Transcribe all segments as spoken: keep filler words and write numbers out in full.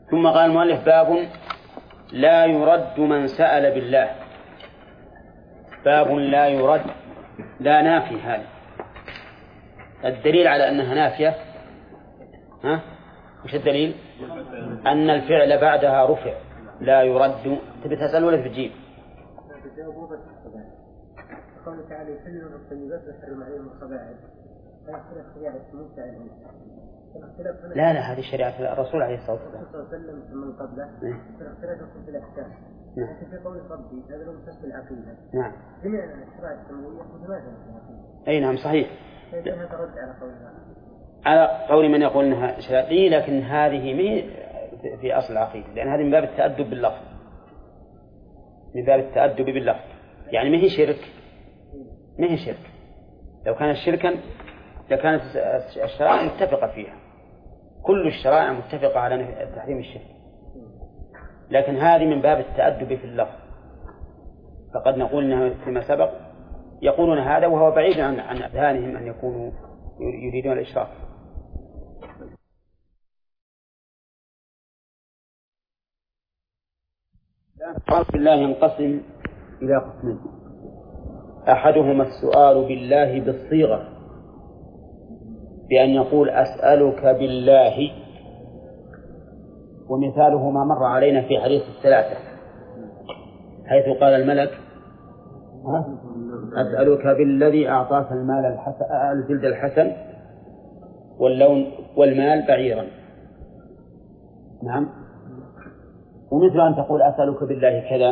ثم قال المؤلف: باب لا يرد من سأل بالله. باب لا يرد، لا نافي. هذا الدليل على أنها نافية. ها؟ وش الدليل؟ أن الفعل بعدها رفع. لا يرد. تبي تسأل ولا تجيب؟ قوله تعالى: يحلون الطيبات ويحرم عليهم الخبائث. لا لا هذه شريعة الرسول عليه الصلاة والسلام. الرسول صلى الله عليه وسلم من قبله اختلاف في الأحكام. لكن في قول ربي هذا لو مسك العقيدة. نعم. جميع الشرائع السماوية متماثلة في العقيدة. أي نعم صحيح. فإنها ترد على قولها. على قول من يقول أنها شرعية، لكن هذه مي في أصل العقيدة، لأن هذه من باب التأدب باللفظ. من باب التأدب باللفظ، يعني ما هي شرك. ما هي شرك. لو كانت شركا لكانت الشرائع متفقة فيها. كل الشرائع متفقة على تحريم الشرك، لكن هذه من باب التأدب في اللفظ. فقد نقول إنها فيما سبق يقولون هذا وهو بعيد عن عن أذهانهم أن يكونوا يريدون الإشراك. السؤال بالله ينقسم إلى قسمين: أحدهما السؤال بالله بالصيغة، بأن يقول: أسألك بالله، ومثاله ما مر علينا في حديث الثلاثة، حيث قال الملك: أسألك بالذي أعطاك المال الحسن الجلد الحسن واللون والمال بعيرا. نعم. ومثل أن تقول: أسألك بالله كذا.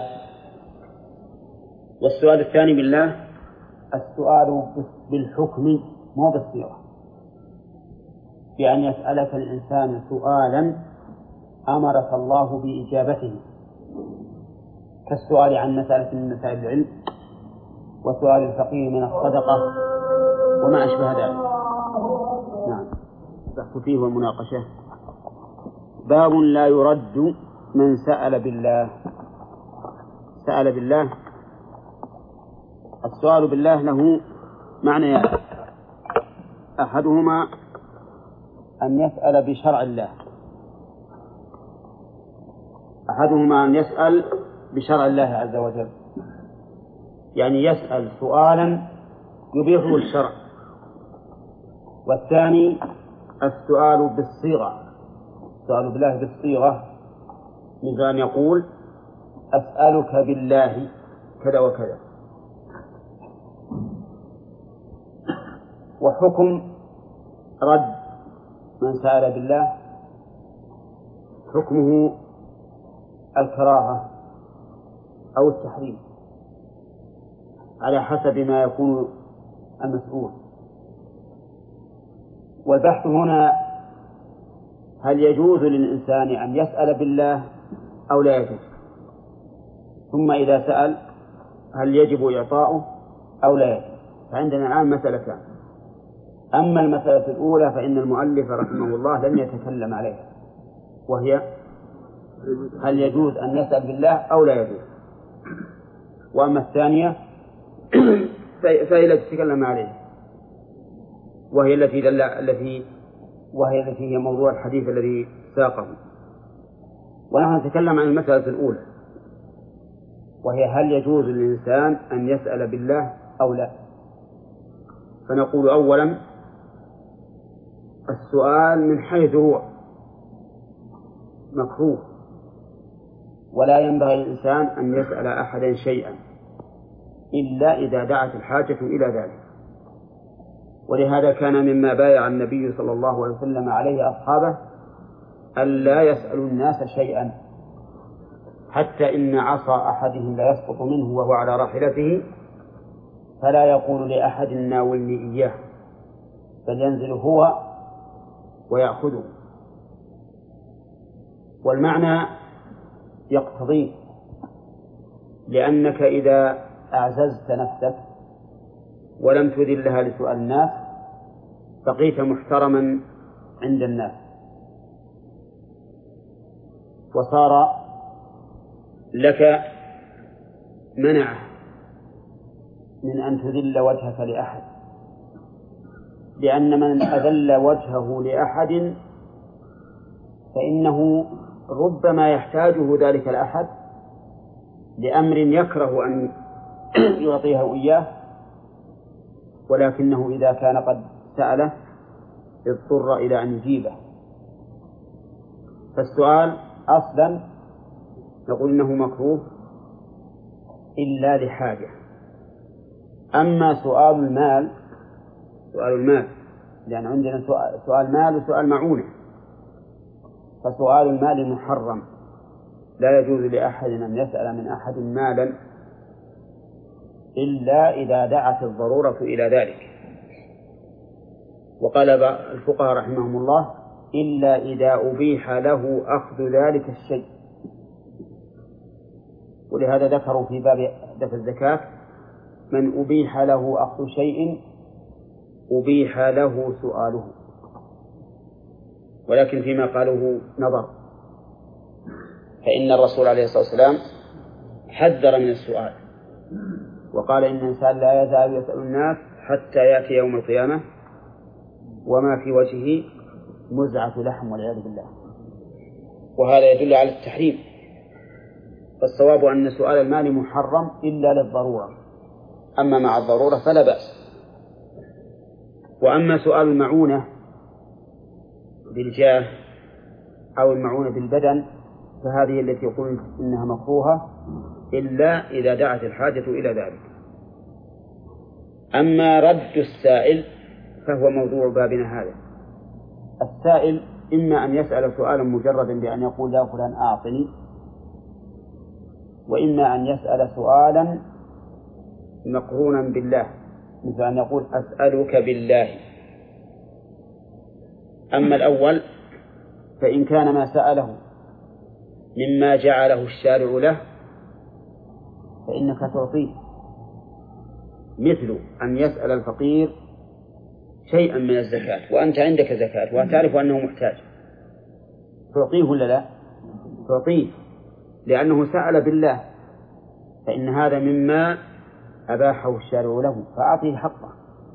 والسؤال الثاني بالله السؤال بالحكم مو بالصيغة، بأن يسألك الإنسان سؤالا أمرك الله بإجابته، كالسؤال عن مسألة من مسائل العلم، وسؤال الفقير من الصدقة، وما أشبه ذلك. نعم. بحث فيه والمناقشة. باب لا يرد من سأل بالله. سأل بالله، السؤال بالله له معنى: أحدهما أن يسأل بشرع الله. أحدهما أن يسأل بشرع الله عز وجل، يعني يسأل سؤالا يبيحه الشرع. والثاني السؤال بالصيغة، السؤال بالله بالصيغة، مثل أن يقول: أسألك بالله كذا وكذا. وحكم رد من سأل بالله حكمه الكراهة أو التحريم على حسب ما يكون المسؤول. والبحث هنا: هل يجوز للإنسان أن يسأل بالله أو لا يجوز؟ ثم إذا سأل هل يجب إعطاؤه أو لا يجب؟ فعندنا الآن مسألتان. أما المسألة الأولى فإن المؤلف رحمه الله لم يتكلم عليها، وهي: هل يجوز أن يسأل بالله أو لا يجوز؟ وأما الثانية فهي التي تكلم عليها، وهي التي دل التي وهي التي هي موضوع الحديث الذي ساقه. ونحن نتكلم عن المسألة الأولى، وهي: هل يجوز للإنسان أن يسأل بالله أو لا؟ فنقول أولا: السؤال من حيث هو مكروه، ولا ينبغي للإنسان أن يسأل أحدا شيئا إلا إذا دعت الحاجة إلى ذلك. ولهذا كان مما بايع النبي صلى الله عليه وسلم عليه أصحابه ألا يسألوا الناس شيئا، حتى إن عصا أحدهم لا يسقط منه وهو على راحلته، فلا يقول لأحد: ناولني إياه، بل ينزل هو ويأخذه. والمعنى يقتضيه، لأنك إذا أعززت نفسك ولم تذلها لسؤال الناس بقيت محترما عند الناس، وصار لك منع من أن تذل وجهك لأحد، لأن من أذل وجهه لأحد فإنه ربما يحتاجه ذلك الأحد لأمر يكره أن يعطيه إياه، ولكنه إذا كان قد سأله اضطر إلى أن يجيبه. فالسؤال أصلا نقول إنه مكروه إلا لحاجة. أما سؤال المال سؤال المال لأن عندنا سؤال مال وسؤال معونة، فسؤال المال محرم، لا يجوز لأحد أن يسأل من أحد مالا إلا إذا دعت الضرورة إلى ذلك. وقال الفقهاء رحمهم الله: إلا إذا أبيح له أخذ ذلك الشيء. ولهذا ذكروا في باب دفع الزكاة: من أبيح له أخذ شيء أبيح له سؤاله. ولكن فيما قالوه نظر، فإن الرسول عليه الصلاة والسلام حذر من السؤال وقال: إن الإنسان لا يزال يسأل الناس حتى يأتي يوم القيامة وما في وجهه مزعة لحم والعياذ بالله. وهذا يدل على التحريم. فالصواب أن سؤال المال محرم إلا للضرورة، أما مع الضرورة فلا بأس. وأما سؤال المعونة بالجاه أو المعونة بالبدن فهذه التي يقول إنها مكروهة إلا إذا دعت الحاجة إلى ذلك. أما رد السائل فهو موضوع بابنا هذا. السائل إما أن يسأل سؤالا مجردا بأن يقول: يا فلان أعطني، وإما أن يسأل سؤالا مقرونا بالله، مثل أن يقول: أسألك بالله. أما الأول فإن كان ما سأله مما جعله الشارع له فإنك تعطيه، مثل أن يسأل الفقير شيئا من الزكاة وأنت عندك زكاة وتعرف أنه محتاج، تعطيه ولا لا؟ تعطيه، لأنه سأل بالله، فإن هذا مما أباحه الشارع له، فأعطيه حقه.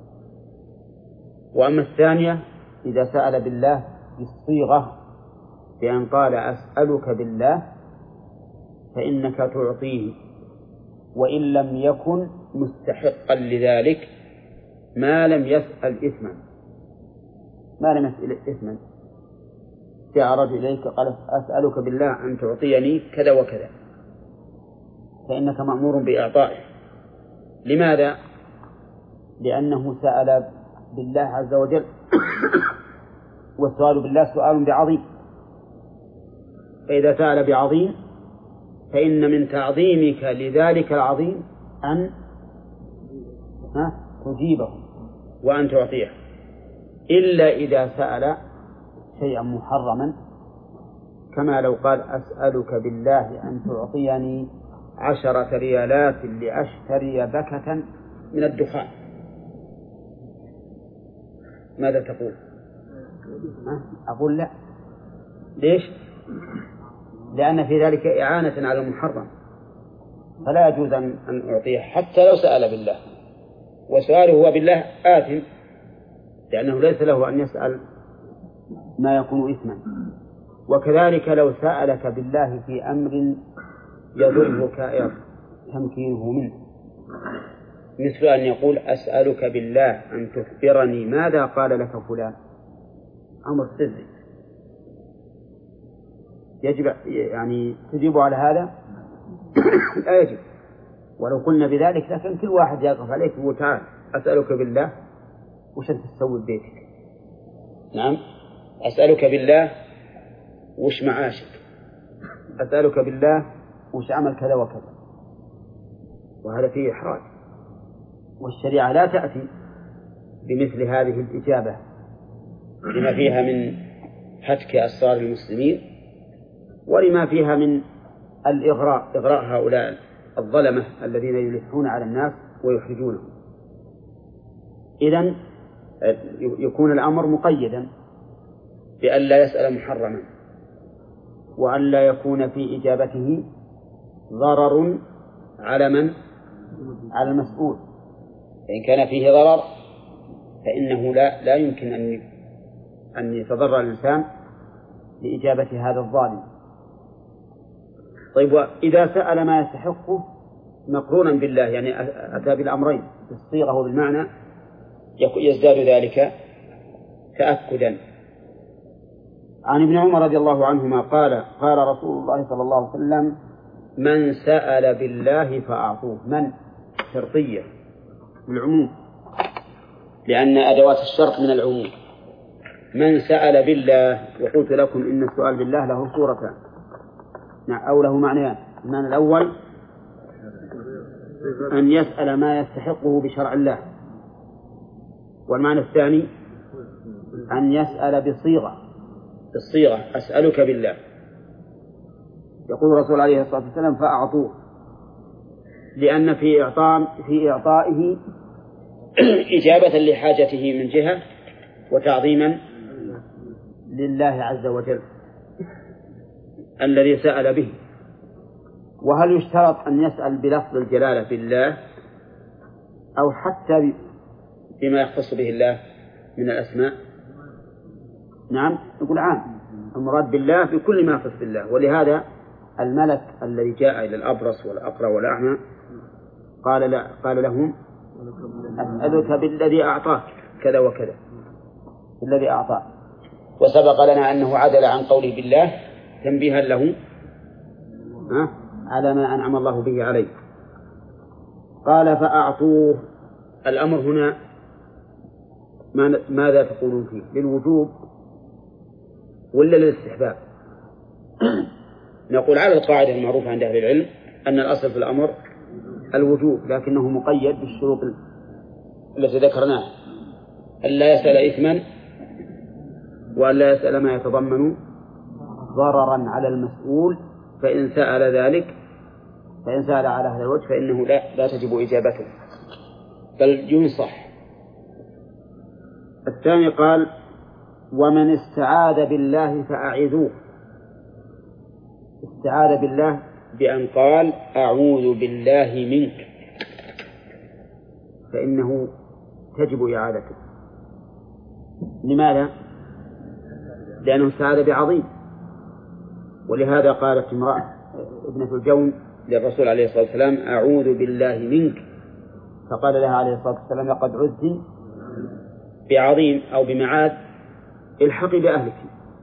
وأما الثانية إذا سأل بالله بالصيغة بأن قال: أسألك بالله، فإنك تعطيه وإن لم يكن مستحقا لذلك، ما لم يسأل إثما ما لم يسأل إثما جاء رجل إليك قال: أسألك بالله أن تعطيني كذا وكذا، فإنك مأمور بإعطائه. لماذا؟ لأنه سأل بالله عز وجل، والسؤال بالله سؤال بعظيم، فإذا سأل بعظيم فإن من تعظيمك لذلك العظيم أن تجيبه وأن تعطيه، إلا إذا سأل شيئا محرما، كما لو قال: أسألك بالله أن تعطيني عشرة ريالات لأشتري بكة من الدخان، ماذا تقول؟ أقول لا. ليش؟ لأن في ذلك إعانة على المحرم، فلا يجوز أن أعطيه حتى لو سأل بالله، وسؤاله هو بالله آثم، لأنه ليس له أن يسأل ما يكون إثما. وكذلك لو سألك بالله في أمر يضرك تمكينه منه، مثل أن يقول: أسألك بالله أن تخبرني ماذا قال لك فلان، أمر سري، يجب يعني تجيب على هذا؟ لا يجب. ولو قلنا بذلك لكن كل واحد يقف عليك ويقول: تعال أسألك بالله وش أنت تسوي ببيتك؟ نعم، أسألك بالله وش معاشك؟ أسألك بالله وش عمل كذا وكذا؟ وهذا فيه إحراج، والشريعة لا تأتي بمثل هذه الإجابة لما فيها من هتك أسرار المسلمين، ولما فيها من الإغراء إغراء هؤلاء الظلمة الذين يلحون على الناس ويحرجونهم. إذن يكون الأمر مقيدا بأن لا يسأل محرما، وأن لا يكون في إجابته ضرر على من؟ على المسؤول. فإن كان فيه ضرر فإنه لا لا يمكن أن أن يتضرر الإنسان لإجابة هذا الظالم. طيب وإذا سأل ما يستحقه مقرونا بالله يعني أتى بالأمرين بالصيغة وبالمعنى يزداد ذلك تأكدا. عن ابن عمر رضي الله عنهما قال قال رسول الله صلى الله عليه وسلم من سأل بالله فأعطوه. من شرطية بالعموم لأن أدوات الشرط من العموم. من سأل بالله، وقلت لكم إن السؤال بالله له صورتان أو له معنيان. المعنى الأول أن يسأل ما يستحقه بشرع الله، والمعنى الثاني أن يسأل بصيغة بالصيغة أسألك بالله. يقول الرسول عليه الصلاة والسلام فأعطوه، لأن في إعطاء في إعطائه إجابة لحاجته من جهة وتعظيما لله عز وجل الذي سأل به. وهل يشترط أن يسأل بلفظ الجلالة بالله أو حتى بما يختص به الله من الأسماء؟ نعم نقول عام، المراد بالله بكل ما يختص بالله. ولهذا الملك الذي جاء إلى الأبرص والأقرع والأعمى قال لا قال لهم أسألك بالذي أعطاك كذا وكذا الذي أعطاك. وسبق لنا أنه عدل عن قوله بالله تنبيها له على ما أنعم الله به عليه. قال فأعطوه. الأمر هنا ماذا تقولون فيه؟ للوجوب ولا للاستحباب؟ نقول على القاعدة المعروفة عند أهل العلم أن الأصل في الأمر الوجوب، لكنه مقيد بالشروط التي ذكرناها: ألا يسأل إثما، وألا يسأل ما يتضمن ضررا على المسؤول، فإن سأل ذلك فإن سأل على هذا الوجه فإنه لا, لا تجب إجابته بل ينصح. الثاني قال ومن استعاذ بالله فأعذوه. استعاذ بالله بأن قال أعوذ بالله منك، فإنه تجب إعادته. لماذا؟ لأنه استعاذ بعظيم. ولهذا قالت امرأة ابنة الجون للرسول عليه الصلاة والسلام أعوذ بالله منك، فقال لها عليه الصلاة والسلام لقد عذت بعظيم أو بمعاذ الحقي بأهلك.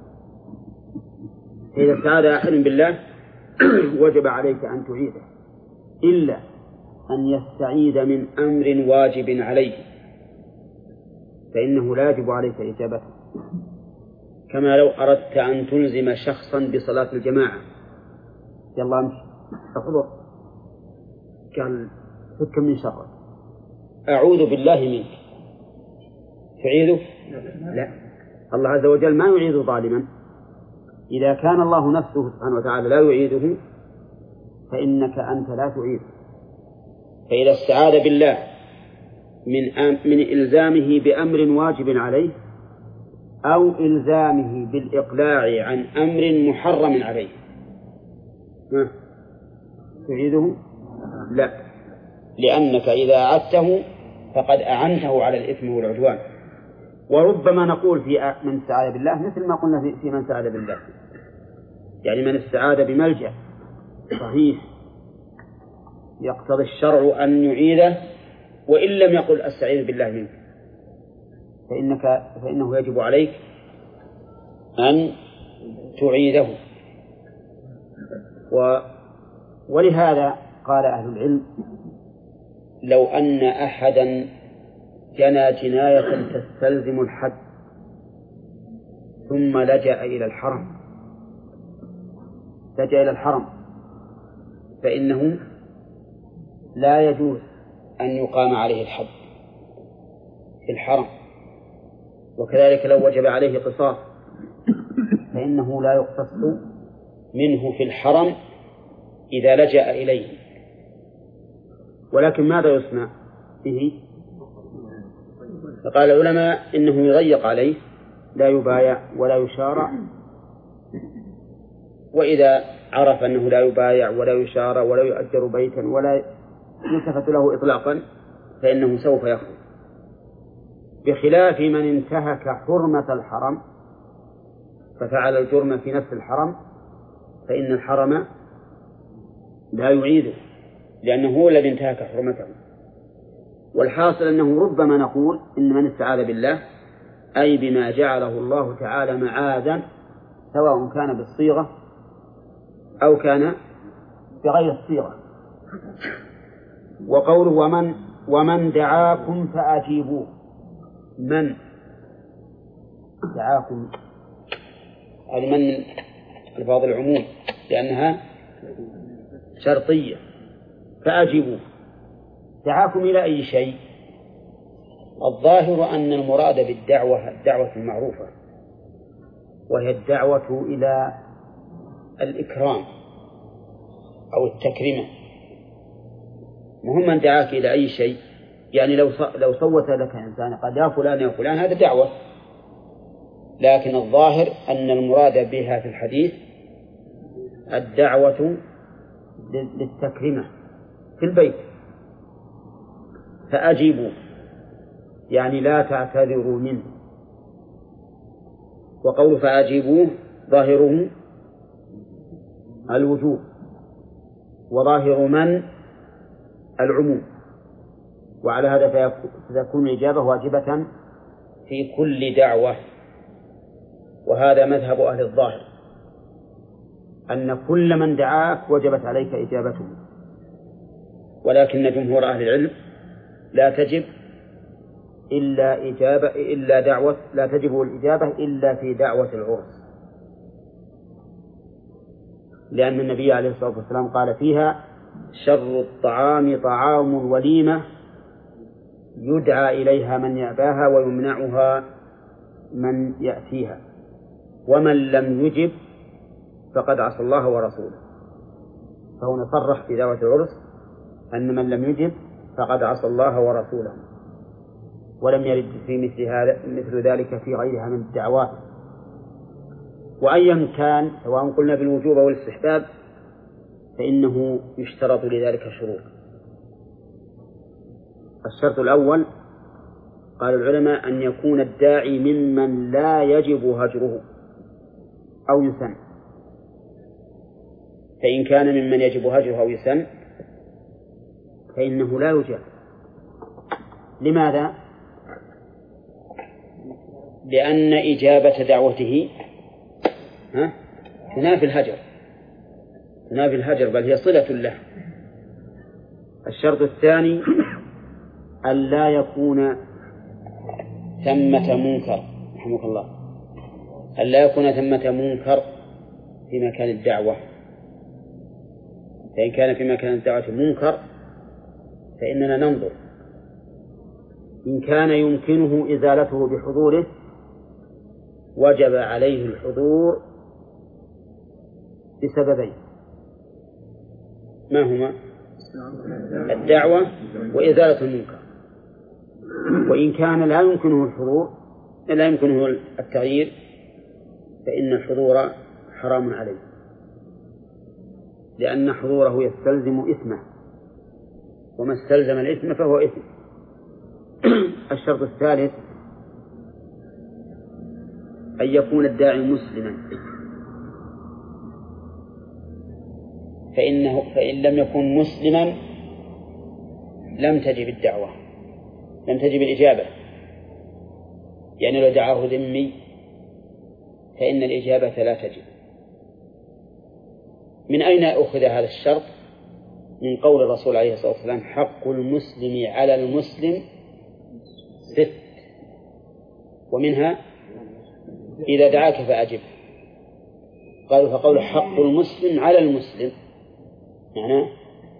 إذا استعاذ أحد بالله وجب عليك أن تعيده، إلا أن يستعيذ من أمر واجب عليه فإنه لا يجب عليك إجابته. كما لو أردت أن تلزم شخصا بصلاة الجماعة، يلا امشي احضر، قال فك من شرك، أعوذ بالله منك، تعيذه؟ لا، الله عز وجل ما يعيذ ظالما. إذا كان الله نفسه سبحانه وتعالى لا يعيذه فإنك أنت لا تعيذه. فإذا استعاذ بالله من أم من إلزامه بأمر واجب عليه أو إلزامه بالإقلاع عن أمر محرم عليه ما تعيذه؟ لا، لأنك إذا أعدته فقد أعنته على الإثم والعدوان. وربما نقول في من استعاذ بالله مثل ما قلنا في, في من استعاذ بالله، يعني من استعاذ بملجأ صحيح يقتضي الشرع أن يعيذه وإن لم يقل أستعيذ بالله منك، فإنك فإنه يجب عليك أن تعيذه. و ولهذا قال أهل العلم لو أن أحدا جنى جناية تستلزم الحد ثم لجأ إلى الحرم لجأ إلى الحرم فإنه لا يجوز أن يقام عليه الحد في الحرم. وكذلك لو وجب عليه قصاص فإنه لا يقتص منه في الحرم إذا لجأ إليه. ولكن ماذا يصنع به؟ فقال العلماء إنه يضيق عليه، لا يبايع ولا يشارع، وإذا عرف أنه لا يبايع ولا يشارع ولا يؤجر بيتا ولا يلتفت له إطلاقا فإنه سوف يخرج. بخلاف من انتهك حرمة الحرم ففعل الجرم في نفس الحرم فإن الحرم لا يعيده، لأنه هو الذي انتهك حرمته. والحاصل أنه ربما نقول إن من استعاذ بالله أي بما جعله الله تعالى معاذا، سواء كان بالصيغة أو كان بغير الصيغة. وقوله ومن ومن دعاكم فأجيبوه، من دعاكم هذه من الفاظ العموم لأنها شرطية. فأجيبوه دعاكم إلى أي شيء؟ الظاهر أن المراد بالدعوة الدعوة المعروفة، وهي الدعوة إلى الإكرام أو التكريمة. مهم من دعاك إلى أي شيء، يعني لو لو صوت لك إنسان قال يا فلان يا فلان، هذا دعوة، لكن الظاهر أن المراد بها في الحديث الدعوة للتكريمة في البيت. فأجيبوا يعني لا تعتذروا منه. وقول فأجيبوه ظاهره الوجوب، وظاهر من العموم، وعلى هذا فتكون الإجابة واجبة في كل دعوة. وهذا مذهب أهل الظاهر أن كل من دعاك وجبت عليك إجابته، ولكن جمهور أهل العلم لا تجب إلا إجابة إلا دعوة لا تجب الإجابة إلا في دعوة العرس، لأن النبي عليه الصلاة والسلام قال فيها شر الطعام طعام الوليمة يدعى إليها من يأباها ويمنعها من يأتيها، ومن لم يجب فقد عصى الله ورسوله. فهو نصرح في دعوة العرس أن من لم يجب فقد عصى الله ورسوله، ولم يرد في مثل هذا مثل ذلك في غيرها من الدعوات. وأيا كان سواء قلنا بالوجوب أو الاستحباب فإنه يشترط لذلك شروط. الشرط الأول قال العلماء أن يكون الداعي ممن لا يجب هجره أو يسن، فإن كان ممن يجب هجره أو يسن فإنه لا يجاب. لماذا؟ لأن إجابة دعوته ها تنافي الهجر تنافي الهجر بل هي صلة له. الشرط الثاني أن لا يكون ثمة منكر رحمك الله أن لا يكون ثمة منكر في مكان الدعوة، فإن كان في مكان الدعوة منكر فإننا ننظر إن كان يمكنه إزالته بحضوره وجب عليه الحضور بسببين، ما هما؟ الدعوة وإزالة المنكر. وإن كان لا يمكنه الحضور لا يمكنه التغيير فإن الحضور حرام عليه، لأن حضوره يستلزم إثمه، وما استلزم الإثم فهو إثم. الشرط الثالث أن يكون الداعي مسلما، فإنه فإن لم يكن مسلما لم تجب الدعوة لم تجب الإجابة. يعني لو دعاه ذمي فإن الإجابة لا تجب. من أين أخذ هذا الشرط؟ من قول الرسول عليه الصلاة والسلام حق المسلم على المسلم ست، ومنها إذا دعاك فأجب. قالوا فقول حق المسلم على المسلم معناه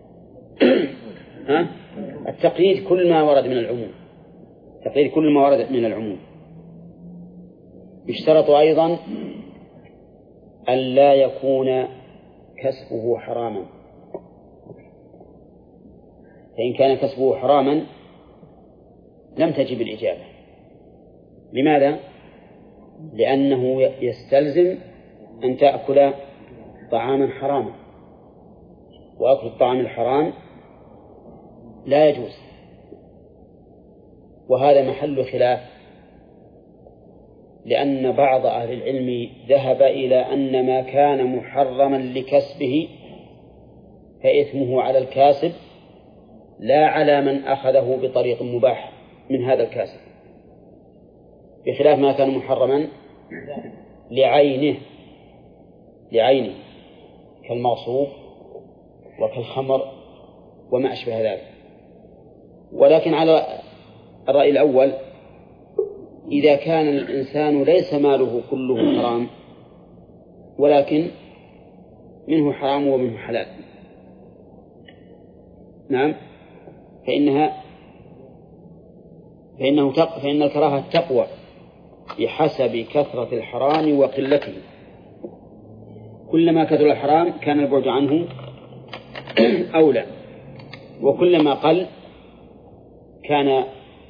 ها التقييد كل ما ورد من العموم تقييد كل ما ورد من العموم. يشترط أيضا أن لا يكون كسبه حراما، فإن كان كسبه حراما لم تجب الإجابة. لماذا؟ لأنه يستلزم أن تأكل طعاما حراما، وأكل الطعام الحرام لا يجوز. وهذا محل خلاف، لأن بعض أهل العلم ذهب إلى أن ما كان محرما لكسبه فإثمه على الكاسب لا على من أخذه بطريق مباح من هذا الكاسب، بخلاف ما كان محرما لعينه لعينه كالمغصوب وكالخمر وما أشبه ذلك. ولكن على الرأي الأول إذا كان الإنسان ليس ماله كله حرام ولكن منه حرام ومنه حلال، نعم، فإنها فإنه تق... فإن الكراهة تقوى بحسب كثرة الحرام وقلته. كلما كثر الحرام كان البعد عنه أولى، وكلما قل كان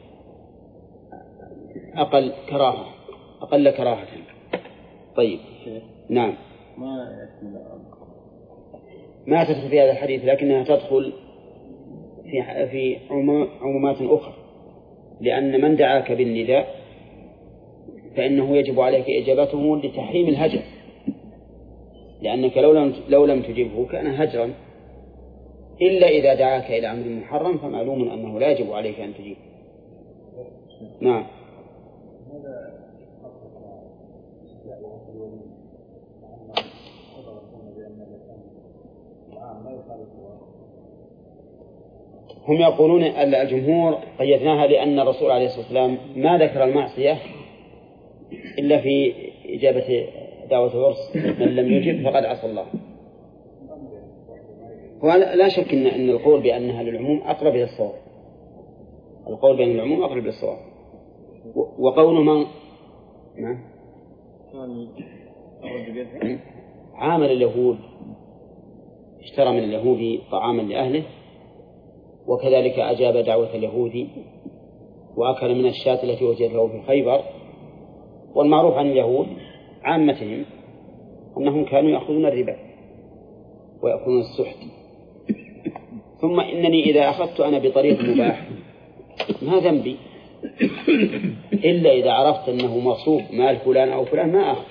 أقل كراهة أقل كراهة. طيب، نعم، ما تدخل في هذا الحديث، لكنها تدخل في في عمومات أخرى، لأن من دعاك بالنداء فإنه يجب عليك إجابته لتحريم الهجر، لأنك لو لم لو لم تجبه كان هجرا، إلا إذا دعاك إلى أمر محرم فمعلوم أنه لا يجب عليك أن تجيب. نعم. هم يقولون أن الجمهور قيدناها لأن الرسول عليه الصلاة والسلام ما ذكر المعصية إلا في إجابة دعوة العرس، من لم يجب فقد عصى الله. ولا شك إن أن القول بأنها للعموم أقرب إلى الصواب، القول بأن العموم أقرب إلى الصواب. وقول من نعم عامل اليهود اشترى من اليهود طعاما لأهله، وكذلك أجاب دعوة اليهود وأكل من الشاة التي وجدت له في خيبر. والمعروف عن اليهود عامتهم أنهم كانوا يأخذون الربا ويأكلون السحت. ثم إنني إذا أخذت أنا بطريق مباح ما ذنبي، إلا إذا عرفت أنه مغصوب مال فلان أو فلان ما أخذ.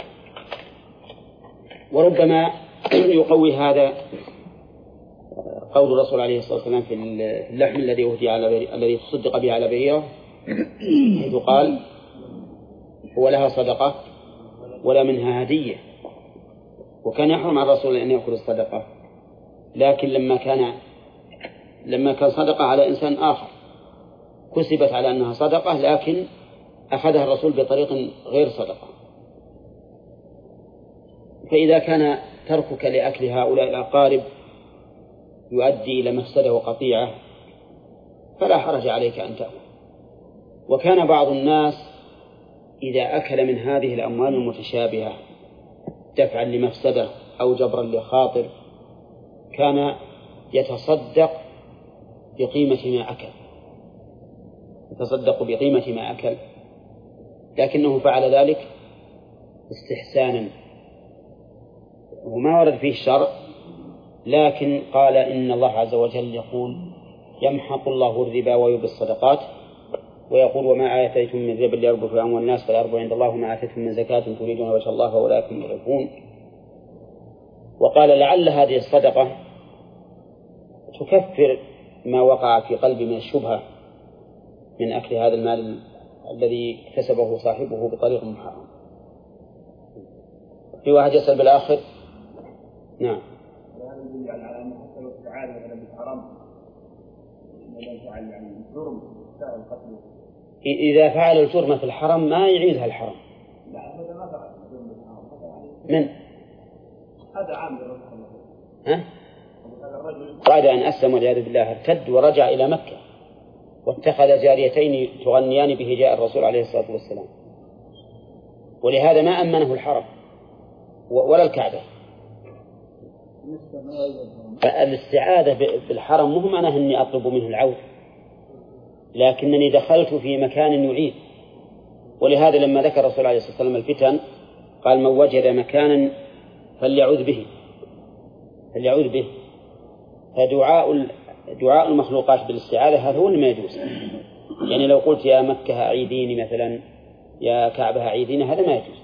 وربما يقوي هذا قول الرسول عليه الصلاة والسلام في اللحم الذي أهدي على الذي تصدق به على بريرة، حيث قال هو لها صدقة ولا منها هدية. وكان يحرم على الرسول أن يأكل الصدقة، لكن لما كان لما كان صدقة على إنسان آخر كسبت على أنها صدقة، لكن أخذها الرسول بطريق غير صدقة. فإذا كان تركك لأكل هؤلاء الأقارب يؤدي إلى مفسدة وقطيعة فلا حرج عليك أن تأكل. وكان بعض الناس إذا أكل من هذه الأموال المتشابهة دفعا لمفسدة أو جبرا لخاطر كان يتصدق بقيمة ما أكل يتصدق بقيمة ما أكل لكنه فعل ذلك استحسانا، وما ورد فيه الشرع، لكن قال إن الله عز وجل يقول يمحق الله الربا ويربي الصدقات، ويقول وما آتيتم من ربا ليربو في أموال الناس فلا يربو عند الله وما آتيتم من زكاة تريدون وجه الله فأولئك هم المضعفون. وقال لعل هذه الصدقة تكفر ما وقع في قلب من الشبهة من أكل هذا المال الذي اكتسبه صاحبه بطريق محرم. في واحد يسأل بالآخر. نعم. إذا فعل الجرم في الحرم ما يعيدها الحرم. من؟ هذا عام ها؟ بعد أن أسلم والعياذ بالله ارتد ورجع إلى مكة واتخذ جاريتين تغنيان بهجاء الرسول عليه الصلاة والسلام، ولهذا ما أمنه الحرم ولا الكعبة. الاستعاذة بالحرم مهم أنا أني أطلب منه العودة، لكنني دخلت في مكان يعيد. ولهذا لما ذكر الرسول عليه الصلاة والسلام الفتن قال من وجد مكانا فليعوذ به فليعوذ به فدعاء دعاء المخلوقات بالاستعاذة هذا هو اللي ما يجوز. يعني لو قلت يا مكة أعيديني مثلا، يا كعبة أعيديني، هذا ما يجوز.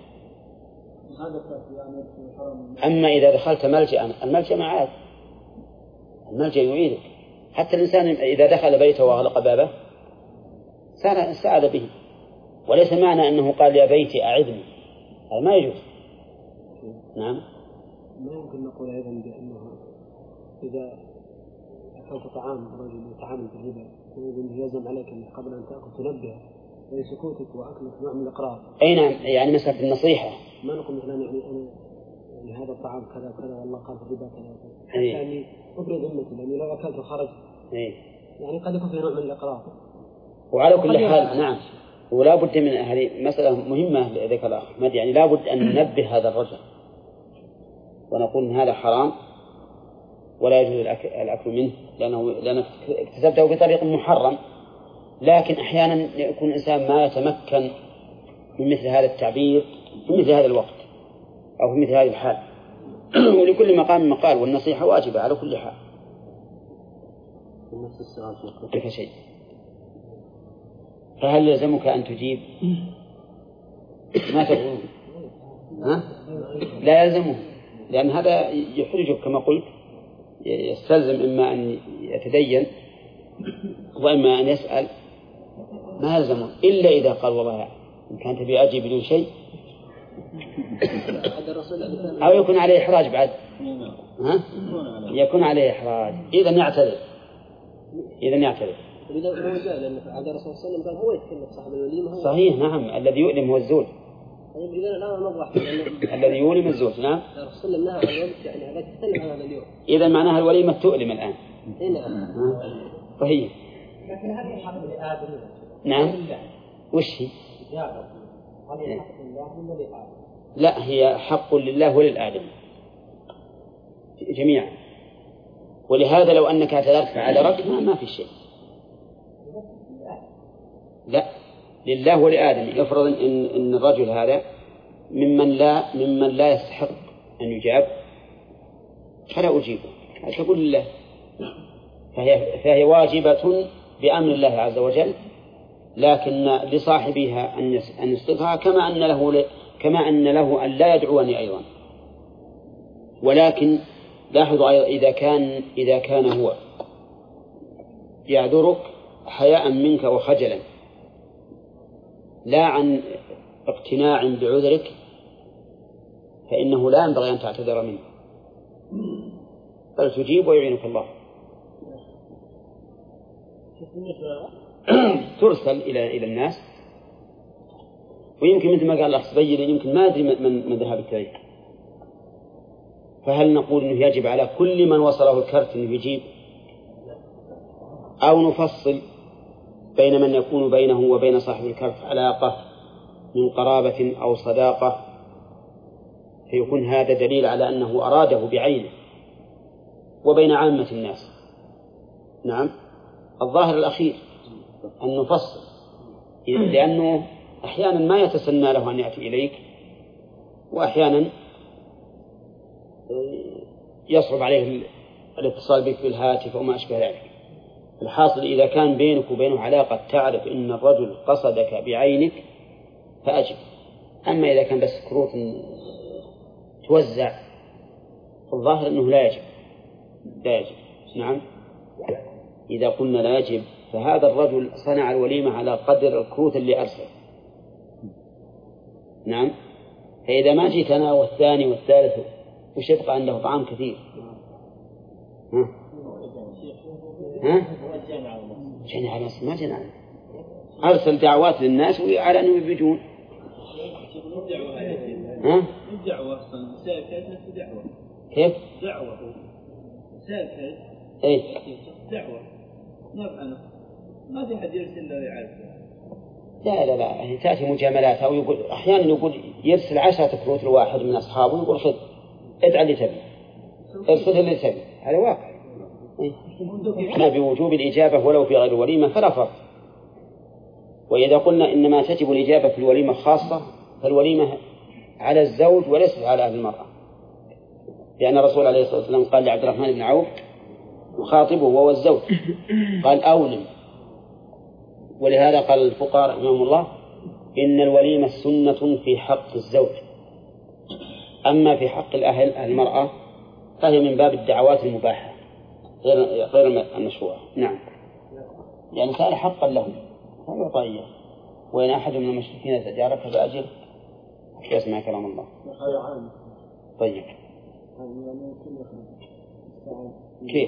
أما إذا دخلت ملجأ، الملجأ معاذ الملجأ يعيدك. حتى الإنسان إذا دخل بيته وأغلق بابه سأل سأل به، وليس معنى أنه قال يا بيتي أعذني، هذا ما يجوز. نعم. ما يمكن نقول أيضا بأنه إذا أكلت طعام رجل يتعامل بالربا يلزم عليك قبل أن تأكل تنبه، سكوتك وأكلك نوع من الإقرار. أي نعم، يعني مثلا في النصيحة ما نقول مثلا يعني أنا يعني هذا الطعام كذا وكذا والله قال في الربا كذا وكذا، أي. يعني أبرد أمتي لأني لو أكلت وخرج أي. يعني قد يكون في نوع من الإقرار. وعلى كل حال نعم، ولا بد من هذه مسألة مهمة لذلك الأخ أحمد، يعني لا بد أن ننبه هذا الرجل ونقول إن هذا حرام ولا يجوز الأكل منه لأنه لأنك اكتسبته بطريق محرم. لكن أحيانا يكون الإنسان ما يتمكن من مثل هذا التعبير في مثل هذا الوقت أو في مثل هذه الحال. ولكل مقام مقال، والنصيحة واجبة على كل حال. لك شيء، فهل يلزمك أن تجيب؟ ما تقول؟ ها؟ لا يلزمه، لأن هذا يحرجك كما قلت، يستلزم إما أن يتدين وإما أن يسأل، ما يلزمه إلا إذا قال والله إن كانت بأجي بدون شيء، أو يكون عليه إحراج بعد. ها؟ يكون عليه إحراج، إذا يعتذر إذا يعتذر. إذا هو جاء لأن عند الرسول صلى الله عليه وسلم قال هو يتكلم صاحب الوليمة هو. صحيح نعم، الذي يؤلم هو الزول. طيب إذا لا نوضح الذي يؤلم الزول. نعم. الرسول نهى عن الوليمة، يعني هذا تختلف عن هذا اليوم. إذا معناها الوليمة تؤلم الآن. نعم. صحيح. لكن هذه حق لآدم. نعم. وش هي؟ لا، هي حق لله وللآدم جميعا، ولهذا لو أنك اعتذرت فعذرك ما, ما في شيء. لا، لله ولآدم. يفرض إن, إن الرجل هذا ممن لا ممن لا يستحق أن يجاب، فلا أجيبه، تقول لله، فهي, فهي واجبة بأمر الله عز وجل، لكن لصاحبها أن يسقطها كما أن له كما أن له أن لا يدعوني أيضا. ولكن لاحظوا أيضا إذا كان إذا كان هو يعذرك حياء منك وخجلا لا عن اقتناع بعذرك، فإنه لا ينبغي أن تعتذر منه، بل تجيب ويعينك الله. ترسل إلى إلى الناس، ويمكن مثل ما قال الأخ سبيل يمكن ما أدري من من ذهب إليه، فهل نقول إنه يجب على كل من وصله الكرت إنه يجيب، أو نفصل بين من يكون بينه وبين صاحب الكرت علاقة من قرابة أو صداقة، فيكون هذا دليل على أنه أراده بعينه، وبين عامة الناس؟ نعم، الظاهر الأخير أن نفصل، لأنه أحيانا ما يتسنى له أن يأتي إليك، وأحيانا يصعب عليه الاتصال بك بالهاتف وما أشبه ذلك. الحاصل إذا كان بينك وبينه علاقة تعرف أن الرجل قصدك بعينك فأجب. أما إذا كان بس كروت توزع فالظاهر أنه لا يجب لا يجب نعم. إذا قلنا لا يجب فهذا الرجل صنع الوليمة على قدر الكروت اللي أرسل. نعم. فإذا ما جيت أنا والثاني والثالث وش يبقى عنده طعام كثير؟ ها؟ ها؟ جنع بس ما جنع، أرسل دعوات للناس وعلى أنهم يبيجون. ها؟ الدعوة أصلا ساكت نفس دعوة. كيف؟ دعوة ساكت. إيه؟ دعوة. نبغى ما في حد يرسل له يعرف. لا لا لا هي تأتي مجاملات، أو يقول أحيانا يقول يرسل عشرة كروت لواحد من أصحابه ويقول خذ ادعى اللي تبي ارسل اللي تبي. هذا واقع. إحنا بوجوب الإجابة ولو في غير الوليمة فلا فرق. وإذا قلنا إنما تجب الإجابة في الوليمة خاصة فالوليمة على الزوج وليست على أهل المرأة، لأن الرسول عليه الصلاة والسلام قال لعبد الرحمن بن عوف وخاطبه وهو الزوج قال أولم. ولهذا قال الفقهاء رحمهم الله إن الوليمة سنة في حق الزوج، أما في حق الأهل المرأة فهي من باب الدعوات المباحة غير غير المشروع. نعم، يعني سأل حقا له فيعطى إياه. وإن أحد من المشركين استجارك فبأجره حتى يسمع كلام الله. طيب كيف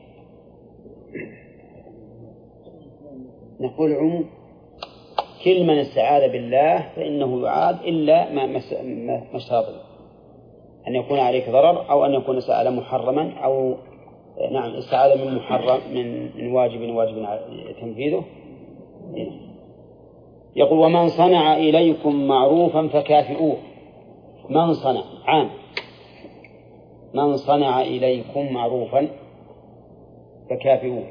نقول عموم كل من استعاذ بالله فإنه يعاد إلا ما ما اشترط أن يكون عليك ضرر أو أن يكون سأل محرما أو نعم استعاذ من محرم من من واجب واجب تنفيذه. يقول ومن صنع إليكم معروفا فكافئوه. من صنع عام من صنع إليكم معروفا فكافئوه.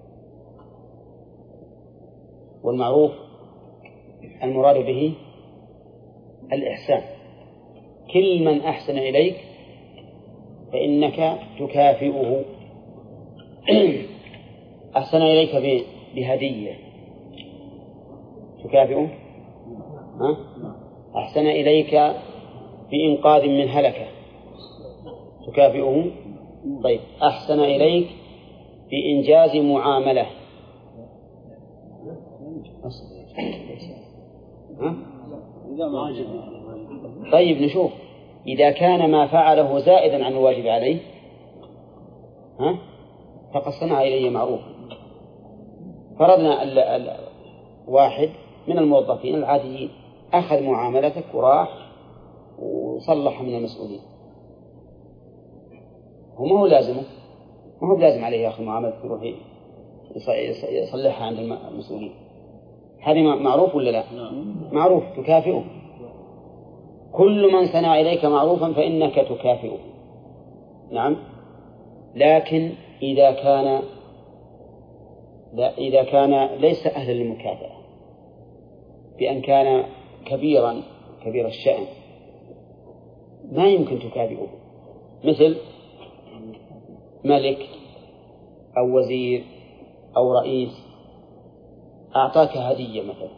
والمعروف المراد به الإحسان. كل من أحسن إليك فإنك تكافئه. أحسن إليك بهدية تكافئه. ها؟ أحسن إليك بإنقاذ من هلكة تكافئه. طيب أحسن إليك بإنجاز معاملة. ها؟ طيب نشوف إذا كان ما فعله زائدا عن الواجب عليه ها فقد صنع إليه معروف. فرضنا واحد من الموظفين العاديين أخذ معاملتك وراح وصلح من المسؤولين، هو ما هو لازمه ما هو لازم عليه يأخذ معاملتك يروح يصلحها عند المسؤولين. هذه معروف ولا لا؟ معروف تكافئه. كل من صنع إليك معروفا فإنك تكافئه. نعم، لكن إذا كان لا إذا كان ليس أهلا للمكافأة بأن كان كبيرا كبير الشأن ما يمكن تكافئه، مثل ملك أو وزير أو رئيس أعطاك هدية مثلا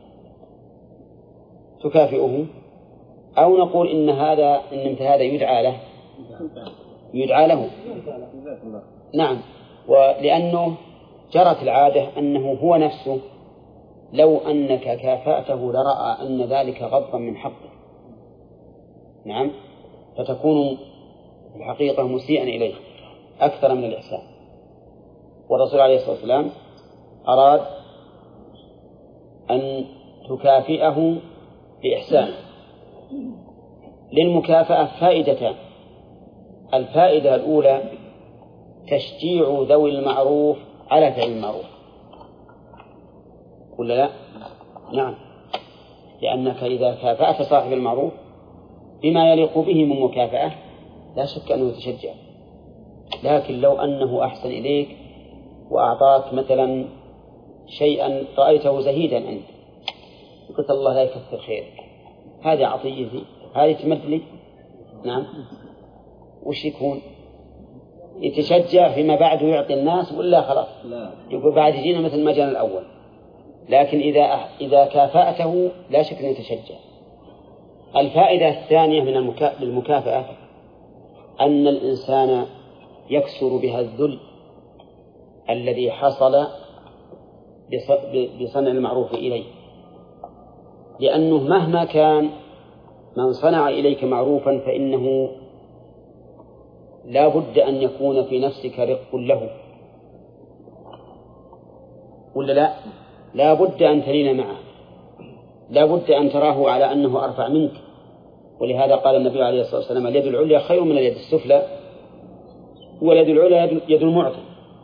تكافئه، أو نقول إن هذا إن مثل هذا يدعى له يدعى له نعم، ولأنه جرت العادة أنه هو نفسه لو أنك كافأته لرأى أن ذلك غضا من حقه. نعم، فتكون الحقيقة مسيئا إليه أكثر من الإحسان. والرسول عليه الصلاة والسلام أراد أن تكافئه بإحسان. للمكافأة فائدتان. الفائدة الأولى تشجيع ذوي المعروف على فعل المعروف ولا لا؟ نعم، لأنك إذا كافأت صاحب المعروف بما يليق به من مكافأة لا شك أنه يتشجع. لكن لو أنه أحسن إليك وأعطاك مثلا شيئا رأيته زهيدا أنت قلت الله لا يكثر خيرك، هذه عطيتي هذه تمدلي، نعم، وش يكون؟ يتشجع فيما بعد ويعطي الناس ولا خلاص يقول بعد يجينا مثل ما جانا الأول. لكن إذا إذا كافأته لا شك أنه يتشجع. الفائدة الثانية من المكا... المكافأة أن الإنسان يكسر بها الذل الذي حصل بص... بصنع المعروف إليه، لأنه مهما كان من صنع إليك معروفا فإنه لا بد أن يكون في نفسك رق له ولا لا؟ لا بد أن تلين معه، لا بد أن تراه على أنه أرفع منك. ولهذا قال النبي عليه الصلاة والسلام اليد العليا خير من اليد السفلى، واليد العليا يد المعطي.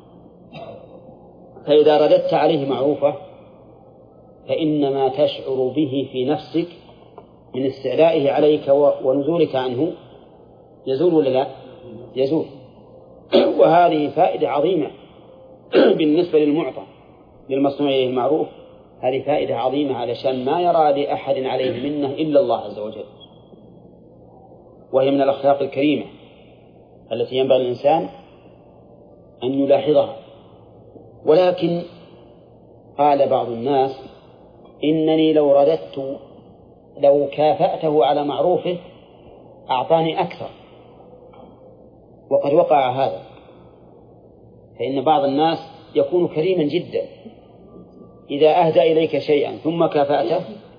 فإذا رددت عليه معروفة فإنما تشعر به في نفسك من استعلائه عليك ونزولك عنه يزول ولا لا؟ يزول. وهذه فائدة عظيمة بالنسبة للمعطى للمصنوع إليه المعروف. هذه فائدة عظيمة علشان ما يرى لأحد عليه منه إلا الله عز وجل، وهي من الأخلاق الكريمة التي ينبغي الإنسان أن يلاحظها. ولكن قال بعض الناس إنني لو رددت لو كافأته على معروفه أعطاني أكثر، وقد وقع هذا. فإن بعض الناس يكون كريما جدا، إذا أهدى إليك شيئا ثم كافأته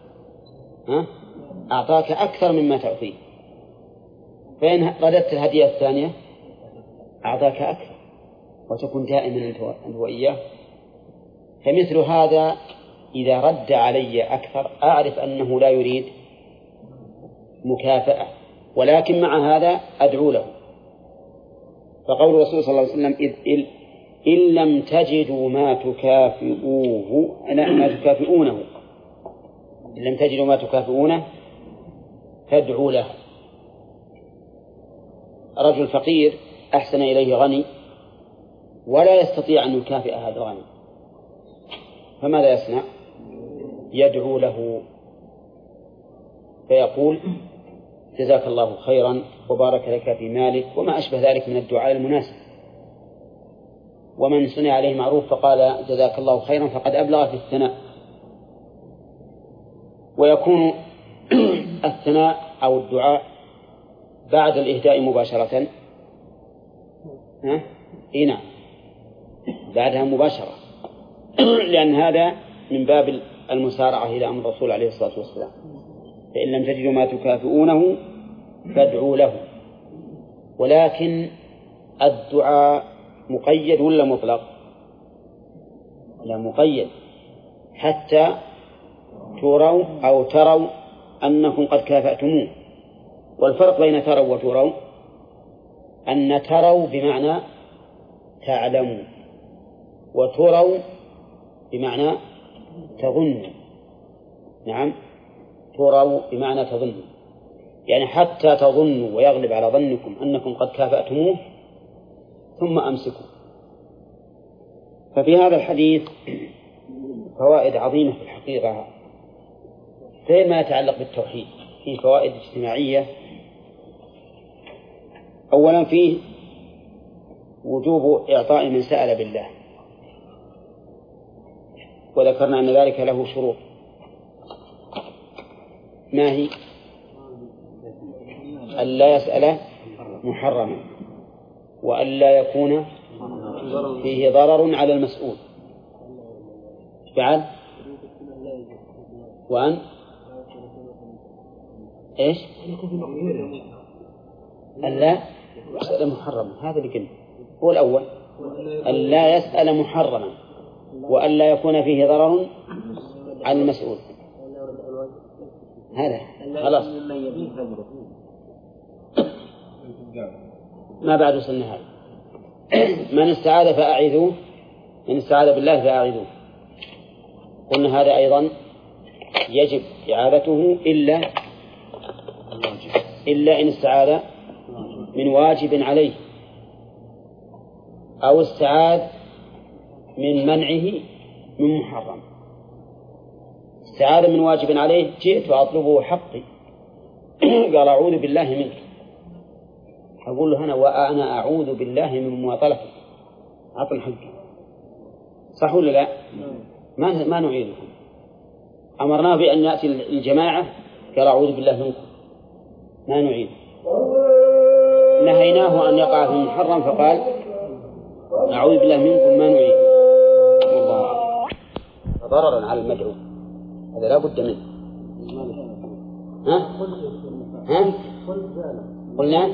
أعطاك أكثر مما تعطيه، فإن رددت الهدية الثانية أعطاك أكثر، وتكون دائما أنت وإياه. فمثل هذا إذا رد علي أكثر أعرف أنه لا يريد مكافأة، ولكن مع هذا أدعو له. فقول الرسول صلى الله عليه وسلم إذ إن لم تجدوا ما تكافئوه ما تكافئونه إن لم تجدوا ما تكافئونه فادعوا له. رجل فقير أحسن إليه غني ولا يستطيع أن يكافئ هذا الغني، فماذا يصنع؟ يدعو له فيقول جزاك الله خيرا وبارك لك في مالك وما أشبه ذلك من الدعاء المناسب. ومن صنع عليه معروف فقال جزاك الله خيرا فقد أبلغ في الثناء. ويكون الثناء أو الدعاء بعد الإهداء مباشرة. ها؟ إيه نعم، بعدها مباشرة، لأن هذا من باب المسارعة إلى أمر الرسول عليه الصلاة والسلام. فإن لم تجدوا ما تكافئونه فادعوا له. ولكن الدعاء مقيد ولا مطلق؟ لا، مقيد، حتى تروا أو تروا أنكم قد كافأتموه. والفرق بين تروا وتروا أن تروا بمعنى تعلموا، وتروا بمعنى تظنوا. نعم، تروا بمعنى تظنوا، يعني حتى تظنوا ويغلب على ظنكم أنكم قد كافأتموه ثم أمسكوا. ففي هذا الحديث فوائد عظيمة في الحقيقة، فيما يتعلق بالتوحيد فيه فوائد اجتماعية. أولا فيه وجوب إعطاء من سأل بالله، وذكرنا أن ذلك له شروط. ما هي؟ ألا يسأل محرما، وألا يكون فيه ضرر على المسؤول، بعد وأن إيش؟ ألا يسأل محرما، هذا اللي قلنا هو الأول، ألا يسأل محرما وألا يكون فيه ضرر على المسؤول. هذا خلاص ما بعد سن هذا. من استعاذ فأعيذوه، من استعاذ بالله فأعيذوه. قلنا هذا أيضا يجب إعادته إلا إلا إن استعاذ من واجب عليه أو استعاذ من منعه من محرم. استعاذ من واجب عليه، جئت وأطلبه حقي قال أعوذ بالله منك، أقول له هنا وأنا أعوذ بالله من مماطلتك، عطل حقي، صح ولا لا؟ ما ما نعيده. أمرناه بأن يأتي الجماعة قال أعوذ بالله منكم، ما نعيده. نهيناه أن يقع في المحرم فقال أعوذ بالله منكم، ما نعيده. والله ضررا على المدعو، هذا لا بد منه. ها؟ ها؟ قلنا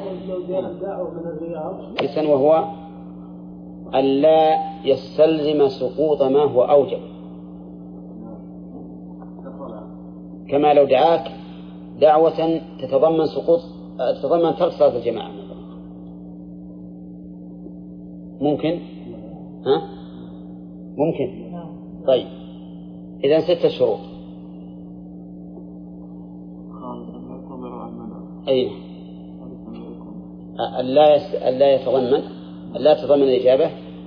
إذن وهو ألا يستلزم سقوط ما هو أوجب، كما لو دعاك دعوة تتضمن سقوط تتضمن ترك صلاة الجماعة ممكن؟ ها؟ ممكن. طيب إذن ستة شروط. أي ألا يس... ألا يتضمن ألا تتضمن الإجابة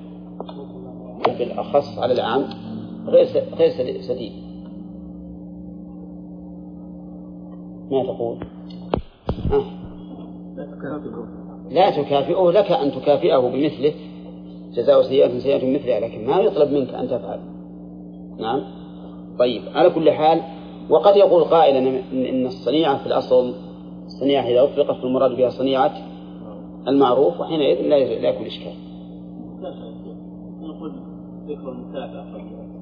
بالأخص على العام غير س... غير سديد. ما تقول؟ ها؟ لا تكافئه، لك أن تكافئه بمثله، جزاء سيئة سيئة مثلها، لكن ما يطلب منك أن تفعل. نعم. طيب، على كل حال، وقد يقول قائل إن الصنيعة في الأصل الصنيعة إذا أطلقت فالمراد بها صنيعة المعروف، وحينئذ لا يكون إشكال. نقول ذكر المتابعة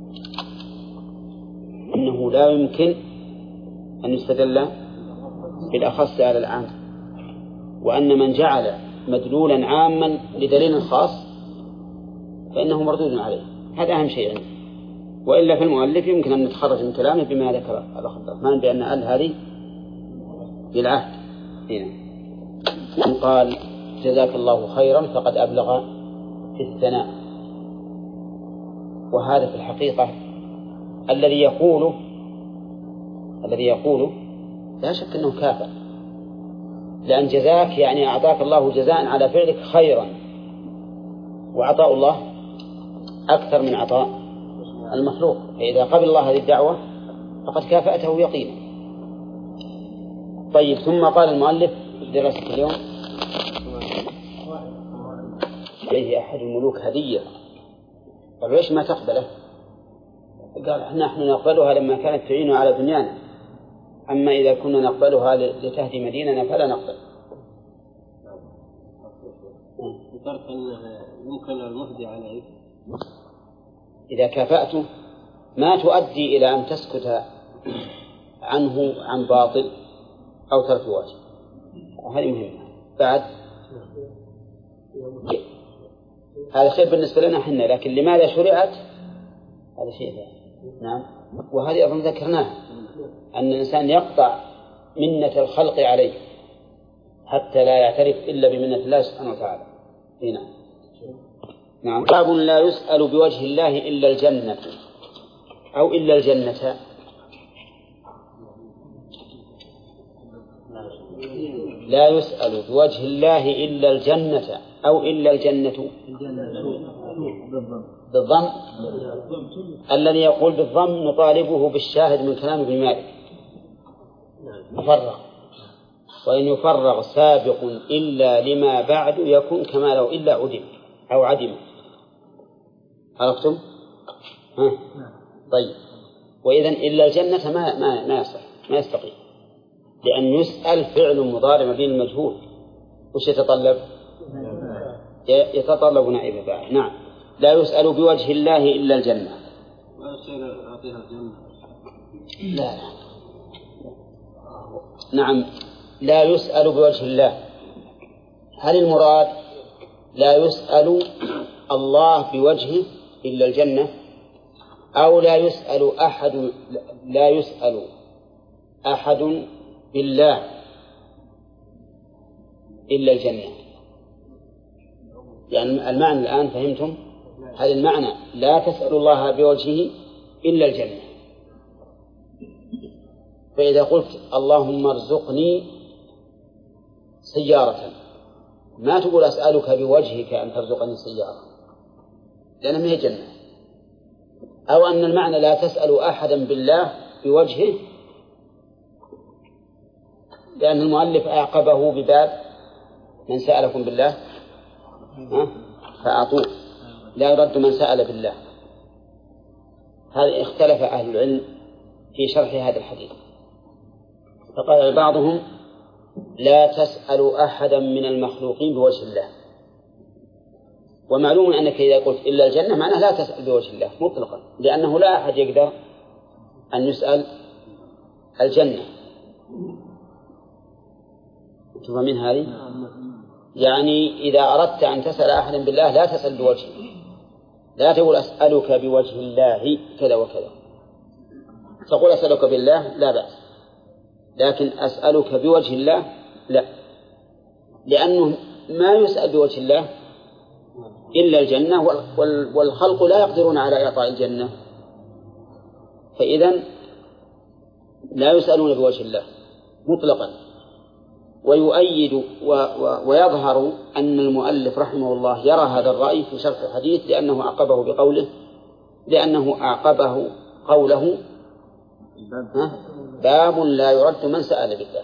إنه لا يمكن أن يستدل بالأخص على العام، وأن من جعل مدلولا عاما لدليل خاص فإنه مردود عليه. هذا أهم شيء عنده. وإلا في المؤلف يمكن أن نتخرج من كلامه بما ذكر الأخ عبد الرحمن بأن ال هذه بالعهد. هنا قال جزاك الله خيرا فقد أبلغ في الثناء، وهذا في الحقيقة الذي يقوله الذي يقوله لا شك أنه كافر، لأن جزاك يعني أعطاك الله جزاء على فعلك خيرا، وعطاء الله أكثر من عطاء المخلوق، فإذا قبل الله هذه الدعوة فقد كافأته يقينا. طيب، ثم قال المؤلف في دراسة اليوم عليه أحد الملوك هدية، قالوا إيش ما تقبله؟ قال نحن نقبلها لما كانت تعين على دنيانا، أما إذا كنا نقبلها لتهدي مديننا فلا نقبل. ذكرت أنه يمكن المهدي عليه إذا كافأته ما تؤدي إلى أن تسكت عنه عن باطل أو ترك واجب. هذه مهمة. بعد هذا خير بالنسبة لنا حنا، لكن لماذا شرعت هذا شيء ثاني. نعم، وهذه أظن ذكرناها، أن الإنسان يقطع منة الخلق عليه حتى لا يعترف إلا بمنة الله سبحانه وتعالى. هنا نعم. باب لا يسأل بوجه الله إلا الجنة أو إلا الجنة. لا يسأل بوجه الله إلا الجنة أو إلا الجنة بالضم. الذي يقول بالضم نطالبه بالشاهد من كلام ابن مالك مفرغ، وإن يفرغ سابق إلا لما بعد يكون كما لو إلا عدم أو عدم. عرفتم؟ ها؟ طيب، وإذن إلا الجنة ما ما ما يصح ما يستقيم، لأن يسأل فعل مضارع مبني للمجهول وش يتطلب؟ يتطلب نائب فاعل. نعم. لا يسأل بوجه الله إلا الجنة. لا لا نعم، لا يسأل بوجه الله. هل المراد لا يسأل الله بوجهه إلا الجنة، أو لا يسأل أحد لا يسأل أحد بالله إلا الجنة؟ يعني المعنى الآن فهمتم؟ هذا المعنى لا تسأل الله بوجهه إلا الجنة. فإذا قلت اللهم ارزقني سيارة ما تقول أسألك بوجهك أن ترزقني سيارة، لأنها ما هي جنة. أو أن المعنى لا تسأل أحدا بالله بوجهه، لأن المؤلف أعقبه بباب من سألكم بالله فأعطوه، لا يرد من سأل بالله. هذا اختلف أهل العلم في شرح هذا الحديث، فقال بعضهم لا تسأل أحدا من المخلوقين بوجه الله. ومعلوم أنك إذا قلت إلا الجنة معناه لا تسأل بوجه الله مطلقا، لأنه لا أحد يقدر أن يسأل الجنة. تفهمين هذه؟ يعني إذا أردت أن تسأل أحدا بالله لا تسأل بوجهه، لا تقول أسألك بوجه الله كذا وكذا، تقول أسألك بالله لا بأس، لكن أسألك بوجه الله لا، لأنه ما يسأل بوجه الله إلا الجنة، والخلق لا يقدرون على إعطاء الجنة، فإذن لا يسألون بوجه الله مطلقا. ويؤيد ويظهر أن المؤلف رحمه الله يرى هذا الرأي في شرح الحديث، لأنه أعقبه بقوله لأنه أعقبه قوله باب لا يرد من سأل بالله.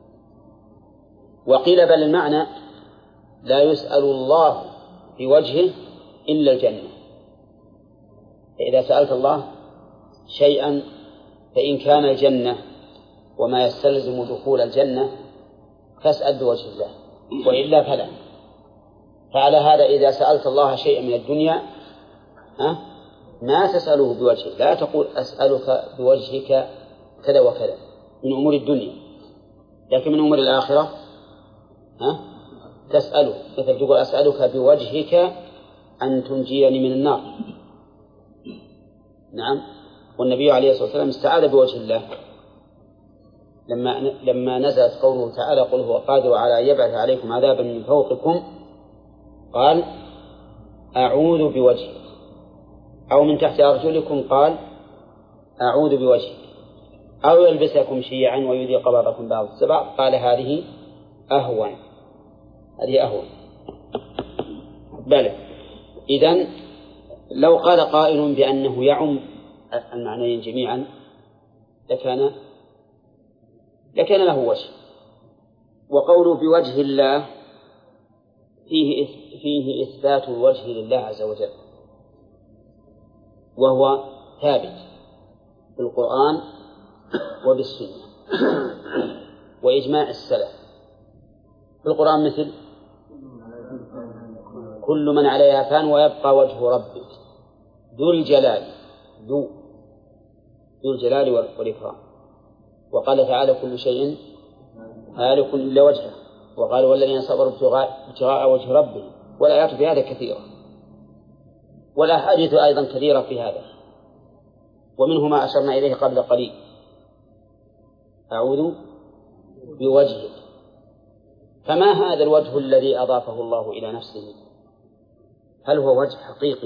وقيل بل المعنى لا يسأل الله بوجهه إلا الجنة. فإذا سألت الله شيئا فإن كان الجنة وما يستلزم دخول الجنة فاسأل بوجه الله، وإلا فلا. فعلى هذا إذا سألت الله شيئا من الدنيا ها ما تسأله بوجهه، لا تقول أسألك بوجهك كذا وكذا من أمور الدنيا، لكن من أمور الآخرة ها تسأله، مثل تقول أسألك بوجهك أن تنجيني من النار. نعم. والنبي عليه الصلاة والسلام استعاذ بوجه الله لما لما نزلت قوله تعالى قل هو قادر على أن يبعث عليكم عذابا من فوقكم، قال أعوذ بوجهك، أو من تحت أرجلكم قال أعوذ بوجهك، أو يلبسكم شيعا ويذيق بعضكم بعض السبع، قال هذه أهون، هذه أهون. بلى إذن لو قال قائل بأنه يعم المعنيين جميعا لكان لكان له وجه. وقوله بوجه الله فيه فيه إثبات الوجه لله عز وجل، وهو ثابت بالقرآن وبالسنة وإجماع السلف. في القرآن مثل كل من عليها فان ويبقى وجه ربك ذو الجلال ذو ذو الجلال والإكرام. وقال تعالى كل شيء هالك إلا وجهه، وقال والذين صبروا ابتغاء وجه ربهم، والآيات في هذا كثيرة، والأحاديث أيضا كثيرة في هذا، ومنه ما أشرنا إليه قبل قليل أعوذ بوجهك. فما هذا الوجه الذي أضافه الله إلى نفسه؟ هل هو وجه حقيقي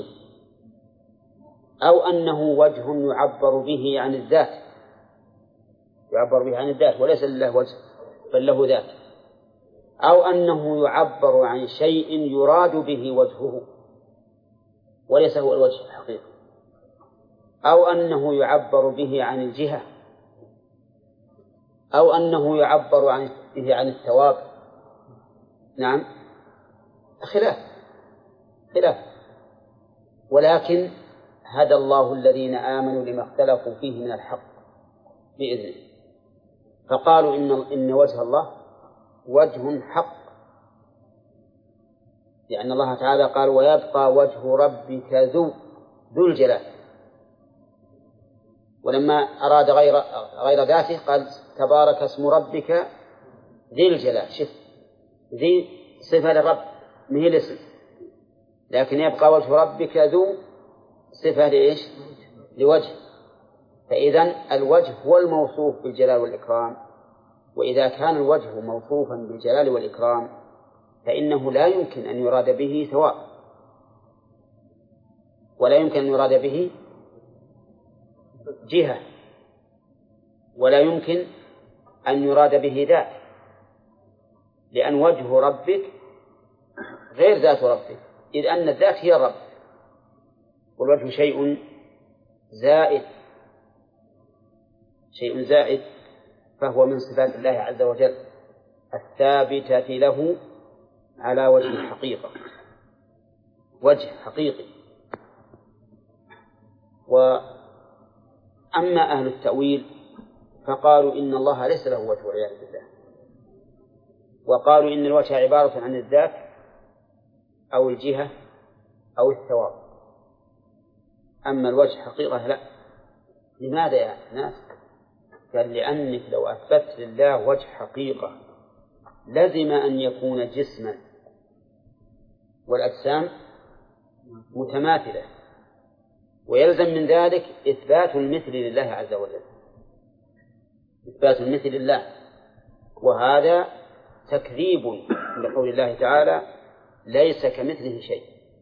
أو أنه وجه يعبر به عن الذات، يعبر به عن الذات وليس لله وجه بل له ذات، أو أنه يعبر عن شيء يراد به وجهه وليس هو الوجه الحقيقي، أو أنه يعبر به عن الجهة، أو أنه يعبر عن به عن الثواب. نعم خلاف خلاف ولكن هدى الله الذين آمنوا لما اختلفوا فيه من الحق بإذنه، فقالوا إن إن وجه الله وجه حق، لأن الله تعالى قال ويبقى وجه ربك ذو ذو الجلال، ولما أراد غير غير ذاته قال تبارك اسم ربك ذي الجلال. شف ذي صفة للرب ما هي الاسم، لكن يبقى وجه ربك ذو صفة لإيش؟ لوجه. فإذن الوجه هو الموصوف بالجلال والإكرام، وإذا كان الوجه موصوفا بالجلال والإكرام فإنه لا يمكن أن يراد به ثواب، ولا يمكن أن يراد به جهة، ولا يمكن أن يراد به ذات، لأن وجه ربك غير ذات ربك، إذ أن الذات هي الرب، والوجه شيء زائد شيء زائد فهو من صفات الله عز وجل الثابتة له على وجه الحقيقة، وجه حقيقي. وأما أهل التأويل فقالوا إن الله ليس له وجه والعياذ بالله، وقالوا إن الوجه عبارة عن الذات أو الجهة أو الثواب، أما الوجه حقيقة لا. لماذا يا ناس؟ قال لأنك لو أثبت لله وجه حقيقة لزم أن يكون جسما، والأجسام متماثلة، ويلزم من ذلك إثبات المثل لله عز وجل، إثبات المثل لله، وهذا تكذيب لقول الله تعالى ليس كمثله شيء.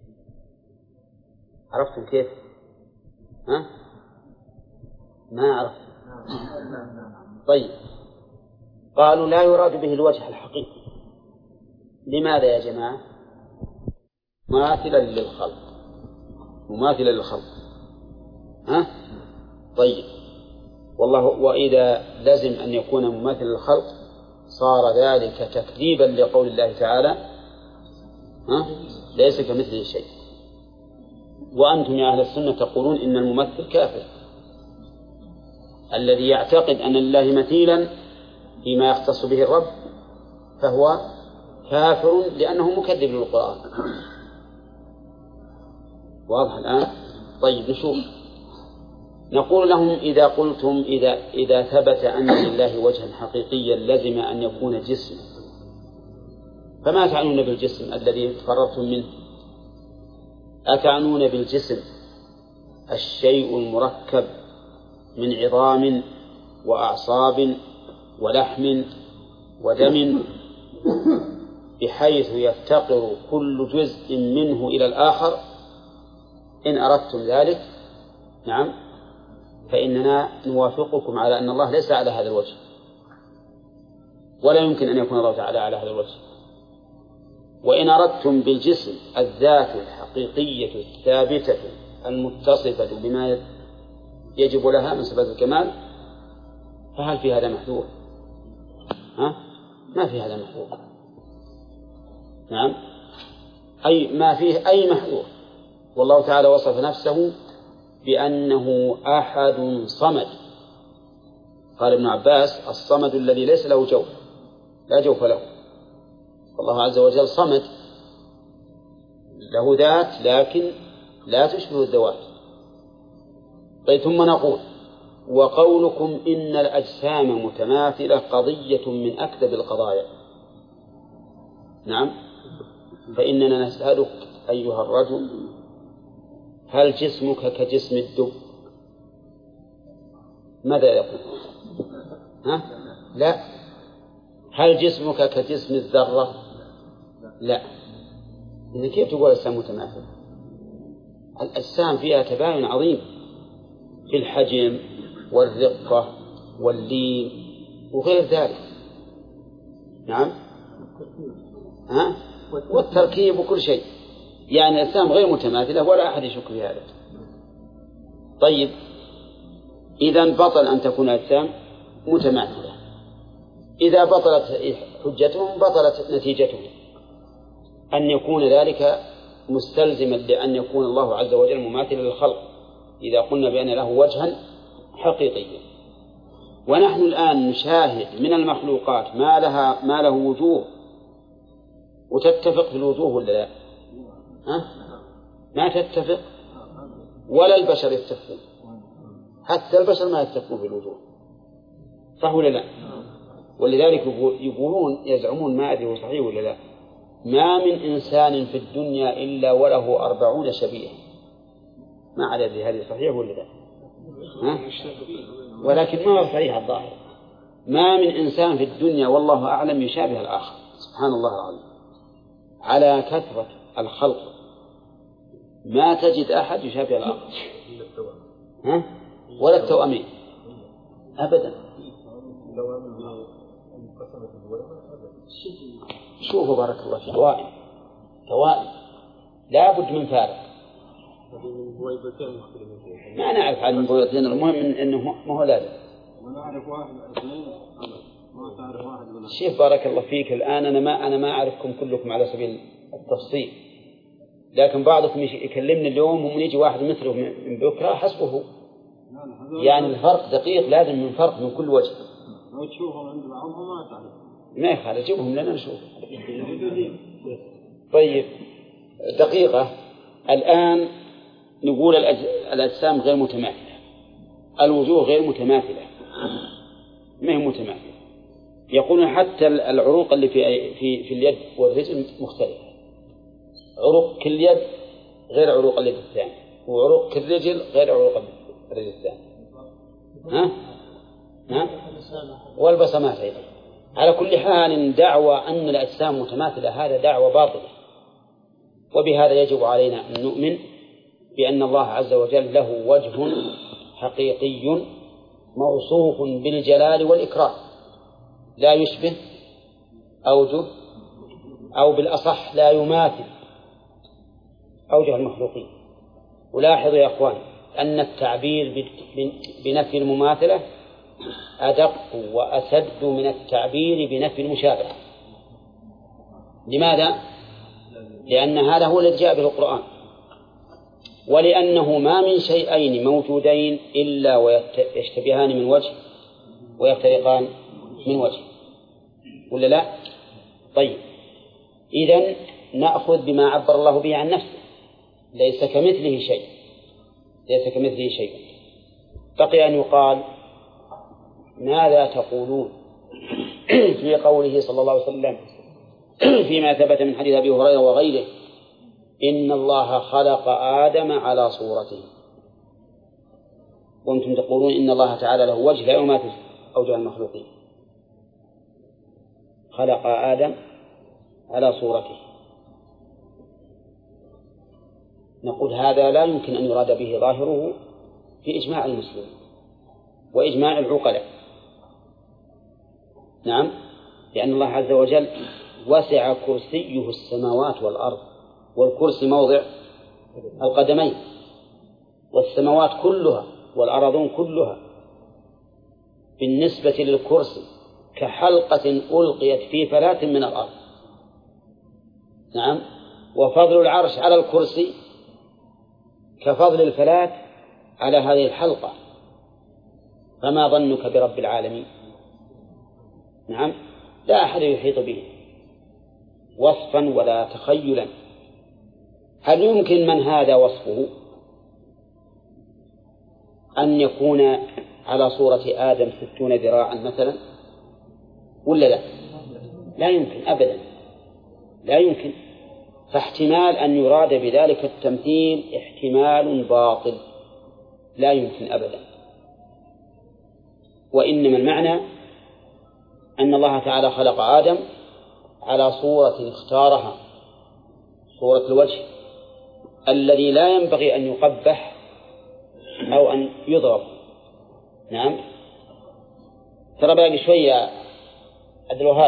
عرفتم كيف؟ ها؟ ما عرفت. طيب قالوا لا يراد به الوجه الحقيقي. لماذا يا جماعة؟ مماثلا للخلق، مماثلا للخلق. ها؟ طيب والله وإذا لزم أن يكون مماثلا للخلق صار ذلك تكذيبا لقول الله تعالى ها؟ ليس كمثله شيء. وأنتم يا أهل السنة تقولون إن الممثل كافر، الذي يعتقد أن لله مثيلا فيما يختص به الرب فهو كافر لأنه مكذب للقرآن. واضح الآن؟ طيب نشوف. نقول لهم إذا قلتم إذا إذا ثبت أن لله وجها حقيقيا لزم أن يكون جسم، فما تعنون بالجسم الذي تفررتم منه؟ أتعنون بالجسم الشيء المركب من عظام وأعصاب ولحم ودم بحيث يفتقر كل جزء منه إلى الآخر؟ إن أردتم ذلك نعم فإننا نوافقكم على أن الله ليس على هذا الوجه، ولا يمكن أن يكون الله تعالى على هذا الوجه. وإن أردتم بالجسم الذات الحقيقية الثابتة المتصفة بما يجب لها من صفات الكمال، فهل في هذا محذور؟ ها؟ ما في هذا محذور. نعم أي ما فيه أي محذور. والله تعالى وصف نفسه بأنه أحد صمد. قال ابن عباس: الصمد الذي ليس له جوف، لا جوف له. والله عز وجل صمد له ذات لكن لا تشبه الذوات. طيب ثم نقول: وقولكم إن الأجسام متماثلة قضية من أكذب القضايا. نعم، فإننا نسألك أيها الرجل: هل جسمك كجسم الدب؟ ماذا يقول؟ ها؟ لا. هل جسمك كجسم الذرة؟ لا. إذن كيف تقول الأجسام متماثلة؟ الأجسام فيها تباين عظيم في الحجم والرقة واللين وغير ذلك. نعم، ها؟ والتركيب وكل شيء. يعني الأجسام غير متماثلة ولا أحد يشك في هذا. طيب إذن بطل أن تكون الأجسام متماثلة. إذا بطلت حجتهم بطلت نتيجتهم، أن يكون ذلك مستلزما لأن يكون الله عز وجل مماثلا للخلق إذا قلنا بأن له وجها حقيقيا. ونحن الآن نشاهد من المخلوقات ما لها ما له وجوه وتتفق في الوجوه ولا لا؟ ها؟ ما تتفق، ولا البشر يتفقون، حتى البشر ما يتفقون في الوجوه، صح ولا لا؟ ولذلك يقولون يزعمون، ما أدري صحيح ولا لا، ما من إنسان في الدنيا إلا وله أربعون شبيه. ما أدري هذه صحيح ولا لا، ها؟ ولكن ما هو صحيح الظاهر. ما من إنسان في الدنيا والله أعلم يشابه الآخر، سبحان الله العظيم. على كثرة الخلق ما تجد أحد يشابه الآخر، ها؟ ولا التوأمين أبدا. شوفوا بارك الله في توائم توائم لا بد من فارق. ما نعرف عن البويضتين، المهم إنه ما هو لازم. شيخ بارك الله فيك، الآن أنا ما أنا ما أعرفكم كلكم على سبيل التفصيل، لكن بعضكم يكلمني اليوم ومن يجي واحد مثله من بكرة حسبه. يعني الفرق دقيق، لازم من فرق من كل وجه. لو تشوفهم عند بعضهم ما تعرف، ما يخالف، جيبهم لنا نشوف. طيب دقيقة، الآن نقول الأجسام غير متماثلة، الوجوه غير متماثلة، ما هي متماثلة. يقولون حتى العروق اللي في في في اليد والرجل مختلفة. عروق كل يد غير عروق اليد الثانية، وعروق كل رجل غير عروق الرجل الثانية. ها؟ ها؟ والبصمات أيضا. على كل حال دعوى أن الأجسام متماثلة هذا دعوى باطلة، وبهذا يجب علينا أن نؤمن بأن الله عز وجل له وجه حقيقي موصوف بالجلال والإكرام لا يشبه أوجه، أو بالأصح لا يماثل أوجه المخلوقين. ولاحظوا يا أخوان أن التعبير بنفي المماثلة أدق وأسد من التعبير بنفي المشابهة. لماذا؟ لأن هذا هو الذي جاء به القرآن، ولأنه ما من شيئين موجودين إلا ويشتبهان من وجه ويفترقان من وجه، ولا لا؟ طيب إذن نأخذ بما عبر الله به عن نفسه، ليس كمثله شيء، ليس كمثله شيء. بقي أن يقال ماذا تقولون في قوله صلى الله عليه وسلم فيما ثبت من حديث أبي هريرة وغيره: إن الله خلق آدم على صورته، وأنتم تقولون إن الله تعالى له وجه لا يماثل أوجه المخلوقين. خلق آدم على صورته، نقول هذا لا يمكن أن يراد به ظاهره في إجماع المسلمين وإجماع العقلاء. نعم، لأن الله عز وجل وسع كرسيه السماوات والأرض، والكرسي موضع القدمين، والسماوات كلها والأرضون كلها بالنسبة للكرسي كحلقة ألقيت في فلاة من الأرض. نعم، وفضل العرش على الكرسي كفضل الفلاة على هذه الحلقة، فما ظنك برب العالمين؟ نعم، لا أحد يحيط به وصفا ولا تخيلا. هل يمكن من هذا وصفه أن يكون على صورة آدم ستون ذراعا مثلا، ولا لا؟ لا يمكن أبدا، لا يمكن. فاحتمال أن يراد بذلك التمثيل احتمال باطل، لا يمكن أبدا. وإنما المعنى أن الله تعالى خلق آدم على صورة اختارها، صورة الوجه الذي لا ينبغي أن يقبح أو أن يضرب. نعم، ترى باقي شوية عبد الوهاب،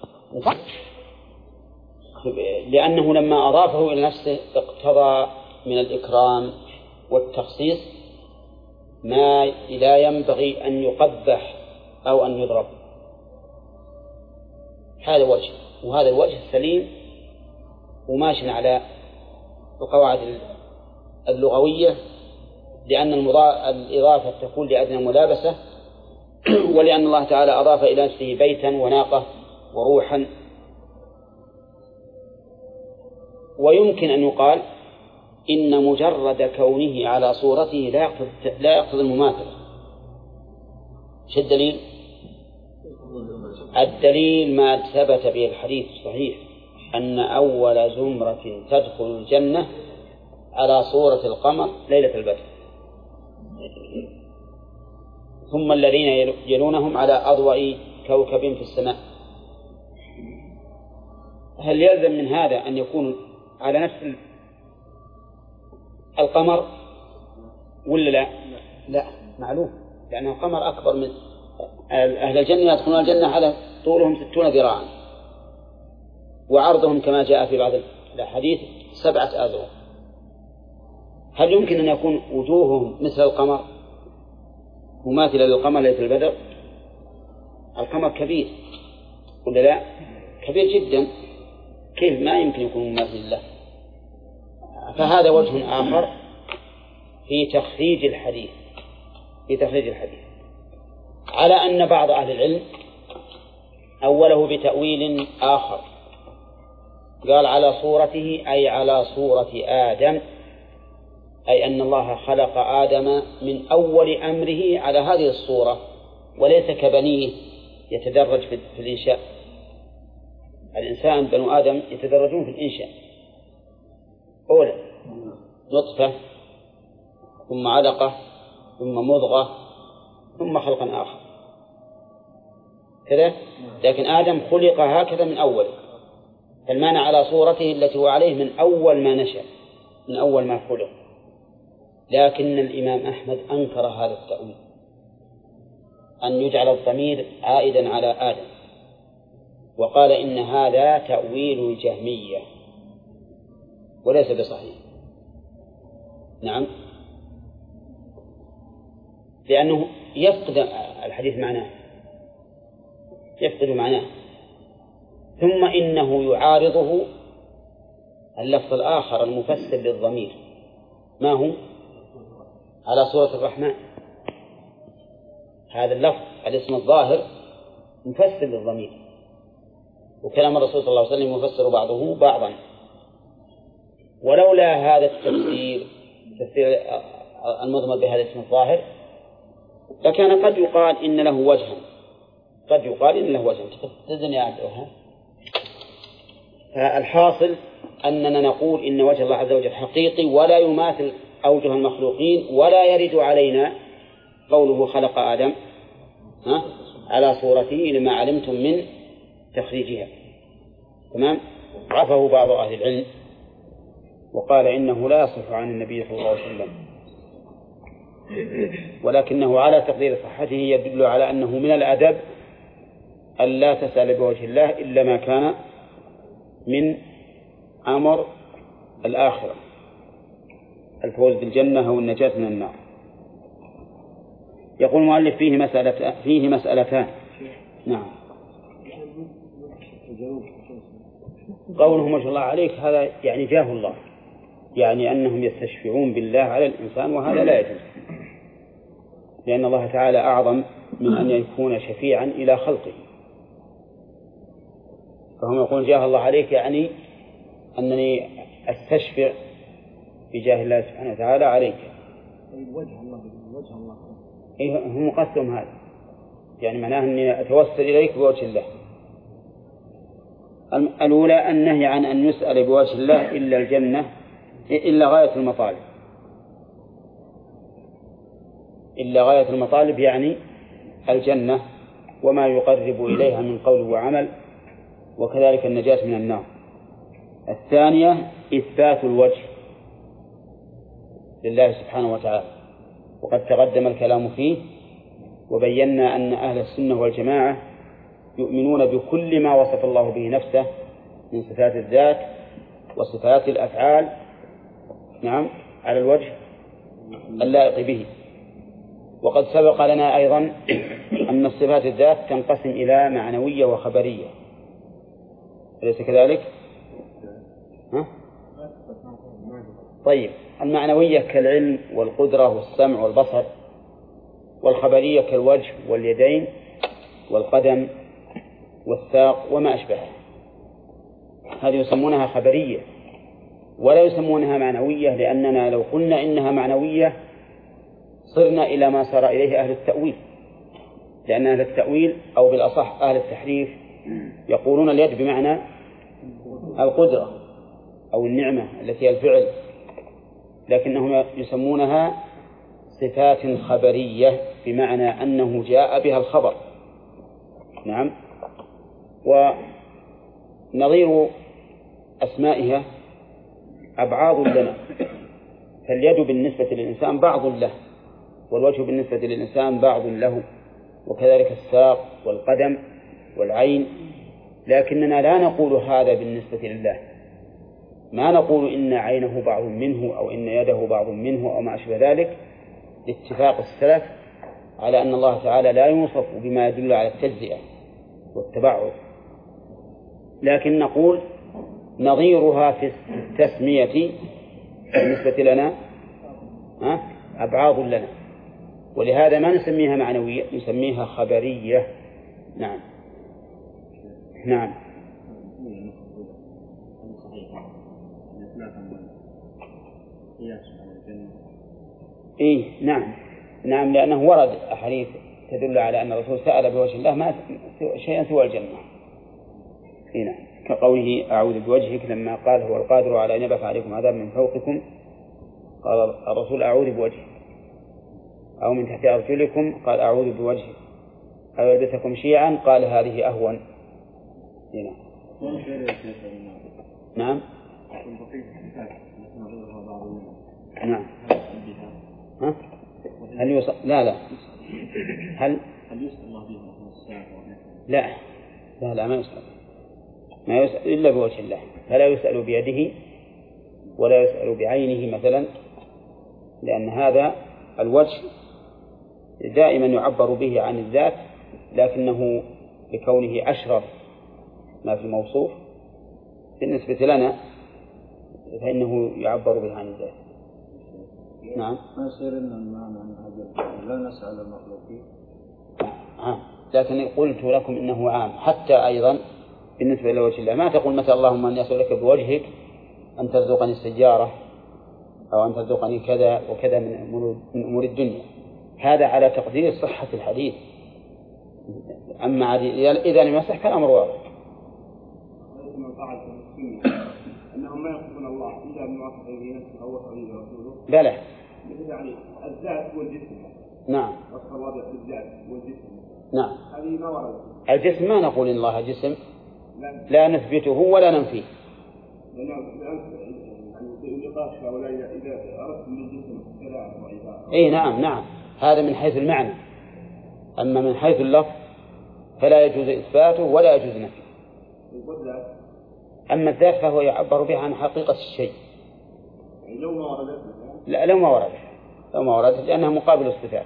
لأنه لما أضافه إلى نفسه اقتضى من الإكرام والتخصيص ما لا ينبغي أن يقبح أو أن يضرب. هذا وجه، وهذا الوجه السليم وماشي على القواعد اللغوية، لأن الإضافة تكون لأدنى ملابسة، ولأن الله تعالى أضاف إلى نفسه بيتا وناقة وروحا. ويمكن أن يقال إن مجرد كونه على صورته لا يقتضي لا يقتضي المماثلة. شو الدليل؟ الدليل ما ثبت به الحديث الصحيح أن أول زمرة تدخل الجنة على صورة القمر ليلة البدر، ثم الذين يلونهم على أضواء كوكب في السماء. هل يلزم من هذا أن يكون على نفس القمر ولا لا؟ لا، معلوم، لأن القمر أكبر من أهل الجنة، يدخلون الجنة على طولهم ستون ذراعا، وعرضهم كما جاء في بعض الحديث سبعة أذرع. هل يمكن أن يكون وجوههم مثل القمر مماثلة للقمر ليلة البدر؟ القمر كبير ولا لا؟ كبير جدا، كيف ما يمكن يكون مماثل له؟ فهذا وجه آخر في تخريج الحديث في تخريج الحديث على أن بعض أهل العلم أوله بتأويل آخر، قال على صورته أي على صورة آدم، أي أن الله خلق آدم من أول أمره على هذه الصورة، وليس كبنيه يتدرج في الإنشاء. الإنسان بنو آدم يتدرجون في الإنشاء، أولا نطفة ثم علقة ثم مضغة ثم خلقا آخر كذا، لكن آدم خلق هكذا من أول، فالمعنى على صورته التي هو عليه من أول ما نشأ، من أول ما خلق. لكن الإمام أحمد أنكر هذا التأويل، أن يجعل الضمير عائدا على آدم، وقال إن هذا تأويل الجهمية وليس بصحيح. نعم، لأنه يفقد الحديث معناه، يفقد معناه. ثم إنه يعارضه اللفظ الآخر المفسر للضمير، ما هو؟ على صورة الرحمن. هذا اللفظ الاسم الظاهر مفسر للضمير، وكلام الرسول صلى الله عليه وسلم يفسر بعضه بعضا. ولولا هذا التفسير تفسير المضمر بهذا الاسم الظاهر لكان قد يقال إن له وجها، قد يقال إن له وجها. تزن يا عبد الوهاب. فالحاصل أننا نقول إن وجه الله عز وجل حقيقي ولا يماثل أوجه المخلوقين، ولا يرد علينا قوله خلق آدم ها على صورته لما علمتم من تخريجها. تمام. عفه بعض أهل العلم وقال إنه لا يصح عن النبي صلى الله عليه وسلم، ولكنه على تقدير صحته يدل على أنه من الأدب أن لا تسأل بوجه الله إلا ما كان من أمر الآخرة، الفوز بالجنة أو النجاة من النار. يقول المؤلف فيه مسألة فيه مسألتان. نعم. قوله ما شاء الله عليك هذا يعني جاه الله، يعني أنهم يستشفعون بالله على الإنسان، وهذا لا يجوز، لأن الله تعالى أعظم من أن يكون شفيعا إلى خلقه. فهم يقولون جاه الله عليك يعني أنني أستشفع بجاه الله سبحانه وتعالى عليك. وجه الله وجه الله. إيه هم قصدهم هذا، يعني معناه أني أتوسل إليك بوجه الله. الأولى النهي عن أن يسأل بوجه الله إلا الجنة إلا غاية المطالب، إلا غاية المطالب يعني الجنة وما يقرب إليها من قول وعمل، وكذلك النجاة من النار. الثانية إثبات الوجه لله سبحانه وتعالى، وقد تقدم الكلام فيه وبينا أن أهل السنة والجماعة يؤمنون بكل ما وصف الله به نفسه من صفات الذات وصفات الأفعال، نعم، على الوجه اللائق به. وقد سبق لنا أيضا أن صفات الذات تنقسم إلى معنوية وخبرية، أليس كذلك؟ ها؟ طيب، المعنوية كالعلم والقدرة والسمع والبصر، والخبرية كالوجه واليدين والقدم والساق وما أشبهها، هذه يسمونها خبرية ولا يسمونها معنوية، لأننا لو قلنا إنها معنوية صرنا إلى ما صار إليه أهل التأويل، لأن أهل التأويل أو بالأصح أهل التحريف يقولون اليد بمعنى القدرة أو النعمة التي هي الفعل، لكنهم يسمونها صفات خبرية بمعنى أنه جاء بها الخبر. نعم. ونظير أسمائها أبعاض لنا، فاليد بالنسبة للإنسان بعض له، والوجه بالنسبة للإنسان بعض له، وكذلك الساق والقدم والعين، لكننا لا نقول هذا بالنسبة لله، ما نقول إن عينه بعض منه أو إن يده بعض منه أو ما أشبه ذلك، لاتفاق السلف على أن الله تعالى لا يوصف بما يدل على التجزئة والتبعض، لكن نقول نظيرها في التسمية بالنسبة لنا أبعاض لنا، ولهذا ما نسميها معنوية، نسميها خبرية. نعم. نعم. إيه نعم نعم، لأنه ورد أحاديث تدل على أن الرسول سأل بوجه الله ما شيئا سوى الجنة. إيه نعم، كقوله أعوذ بوجهك لما قال هو القادر على أن يبعث عليكم عذاب من فوقكم، قال الرسول أعوذ بوجهك، أو من تحت أرجلكم قال أعوذ بوجهك، أو يلبسكم شيعا قال هذه أهون. إيه نعم. نعم. نعم. ها؟ هل يوصل؟ لا لا. هل هل يسأل الله به لا لا لا ما يسأل، ما يسأل إلا بوجه الله، فلا يسأل بيده ولا يسأل بعينه مثلا، لأن هذا الوجه دائما يعبر به عن الذات، لكنه بكونه أشرف ما في الموصوف بالنسبة لنا فإنه يعبر به عن الذات. نعم. ما يصير لنا المعنى لا نسأل المخلوقين عام، لكن قلت لكم إنه عام، حتى أيضا بالنسبة لوجه الله. ما تقول مثلا اللهم أني أسألك بوجهك أن ترزقني السيارة أو أن ترزقني كذا وكذا من أمور الدنيا، هذا على تقدير صحة الحديث. أما إذا لم يصح فالأمر واضح. أنهم ما يقصدون الله إلا من وصف نفسه أو وصف رسوله. بلى. يعني الذات والجسم. نعم. وصف الله بالذات والجسم. نعم. هذه ما ورد. الجسم ما نقول إن الله جسم، لا نثبته ولا ننفيه. اي نعم نعم، هذا من حيث المعنى، اما من حيث اللفظ فلا يجوز اثباته ولا يجوز نفيه. اما الذات فهو يعبر بها عن حقيقة الشيء. لو ما وردت لا لو ما وردت لو ما وردت لانها مقابل الصفات.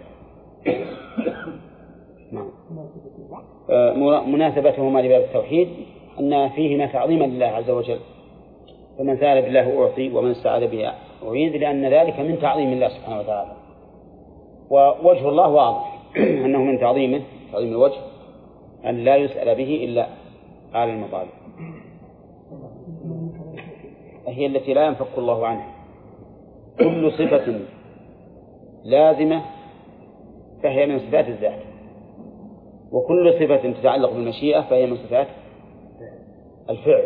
نعم. مناسبتهما لباب التوحيد أن فيهما تعظيما لله عز وجل، فمن سأل بالله أعطي ومن استعاذ به أعيذ، لأن ذلك من تعظيم الله سبحانه وتعالى. ووجه الله واضح أنه من تعظيمه تعظيم الوجه أن لا يسأل به إلا على المطالب، هي التي لا ينفك الله عنها. كل صفة لازمة فهي من صفات الذات، وكل صفة تتعلق بالمشيئة فهي من صفات الفعل.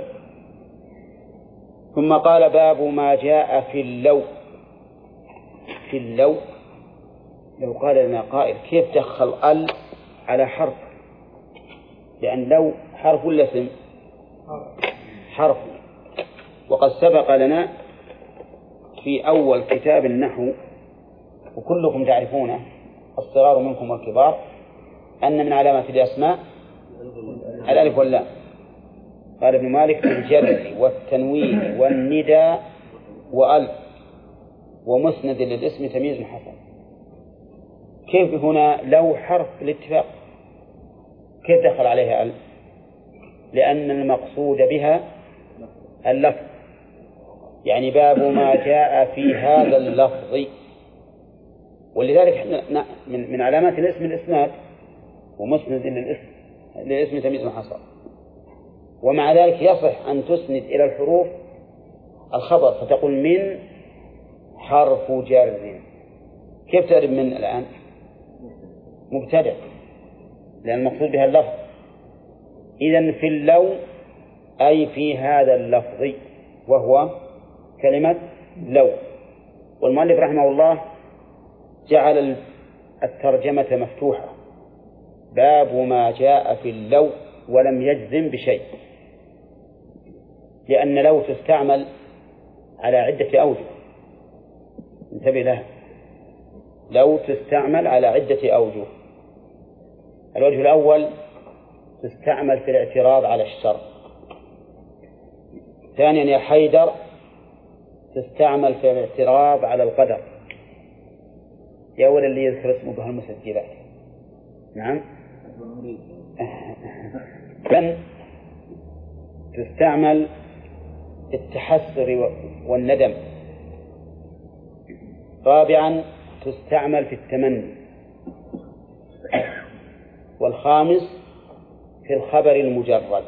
ثم قال باب ما جاء في اللو. في اللو لو قال لنا قائل كيف دخل ال على حرف؟ لأن لو حرف ولا اسم؟ حرف. وقد سبق لنا في أول كتاب النحو وكلكم تعرفونه الصغار منكم والكبار أن من علامات الأسماء الألف واللام. قال ابن مالك بالجر والتنوين والندى وأل ومسند للاسم تمييز حسن. كيف هنا لو حرف الاتفاق كيف دخل عليها أل؟ لأن المقصود بها اللفظ، يعني باب ما جاء في هذا اللفظ. ولذلك من علامات الاسم الإسناد ومسند للاسم للاسم تمييز حسن. ومع ذلك يصح أن تسند إلى الحروف الخبر فتقول من حرف جر. كيف تعرف من الآن؟ مبتدأ، لأن المقصود بها اللفظ. إذن في اللو أي في هذا اللفظ وهو كلمة لو. والمؤلف رحمه الله جعل الترجمة مفتوحة، باب ما جاء في اللو، ولم يجزم بشيء، لأن لو تستعمل على عدة أوجه. انتبه لها، لو تستعمل على عدة أوجه. الوجه الأول تستعمل في الاعتراض على الشر. ثانيا يا حيدر تستعمل في الاعتراض على القدر. يا أولا اللي يذكر اسمه بهالمسجلات. نعم. بل تستعمل التحسر والندم. رابعا تستعمل في التمني. والخامس في الخبر المجرد.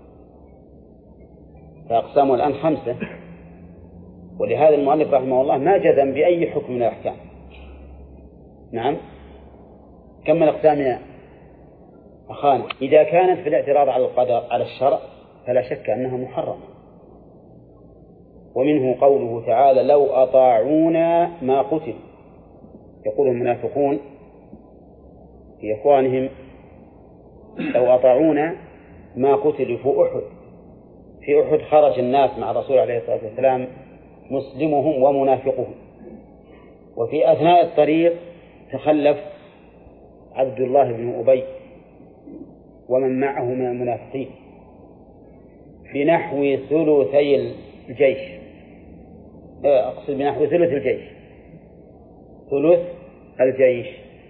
فأقسامه الآن خمسة، ولهذا المؤلف رحمه الله ما جزم بأي حكم من الأحكام. نعم. كم من أقسام يا أخانا؟ إذا كانت في الاعتراض على القدر على الشرع فلا شك أنها محرمة. ومنه قوله تعالى لو أطاعونا ما قتل. يقول المنافقون في إخوانهم لو أطاعونا ما قتلوا في أحد. في أحد خرج الناس مع الرسول عليه الصلاة والسلام مسلمهم ومنافقهم، وفي أثناء الطريق تخلف عبد الله بن أبي ومن معه من المنافقين بنحو ثلثي الجيش. أقصد بنحو ثلث الجيش ثلث الجيش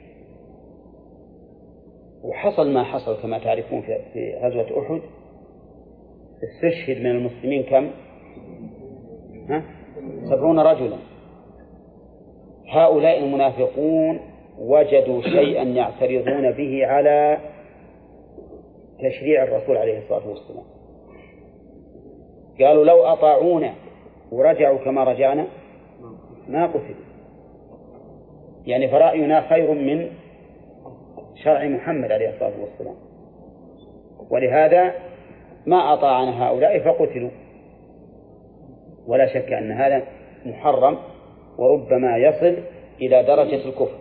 وحصل ما حصل كما تعرفون في غزوة أحد. استشهد من المسلمين كم؟ ها؟ سبعون رجلا. هؤلاء المنافقون وجدوا شيئا يعترضون به على تشريع الرسول عليه الصلاة والسلام، قالوا لو أطاعونا ورجعوا كما رجعنا ما قتلوا، يعني فرأينا خير من شرع محمد عليه الصلاة والسلام، ولهذا ما أطاعنا هؤلاء فقتلوا. ولا شك أن هذا محرم وربما يصل إلى درجة الكفر.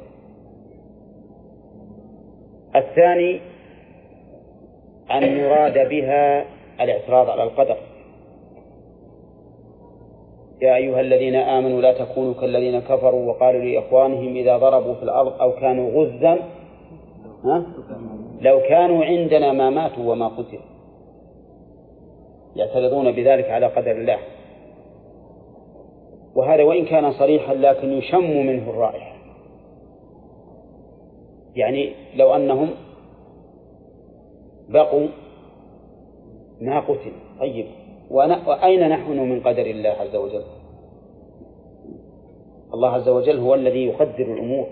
الثاني أن يراد بها الاعتراض على القدر. يا أيها الذين آمنوا لا تكونوا كالذين كفروا وقالوا لإخوانهم إذا ضربوا في الأرض أو كانوا غزا ها؟ لو كانوا عندنا ما ماتوا وما قتلوا، يعترضون بذلك على قدر الله. وهذا وإن كان صريحا لكن يشم منه الرائحة، يعني لو أنهم بقوا ما قتل. طيب وأين نحن من قدر الله عز وجل؟ الله عز وجل هو الذي يقدر الأمور،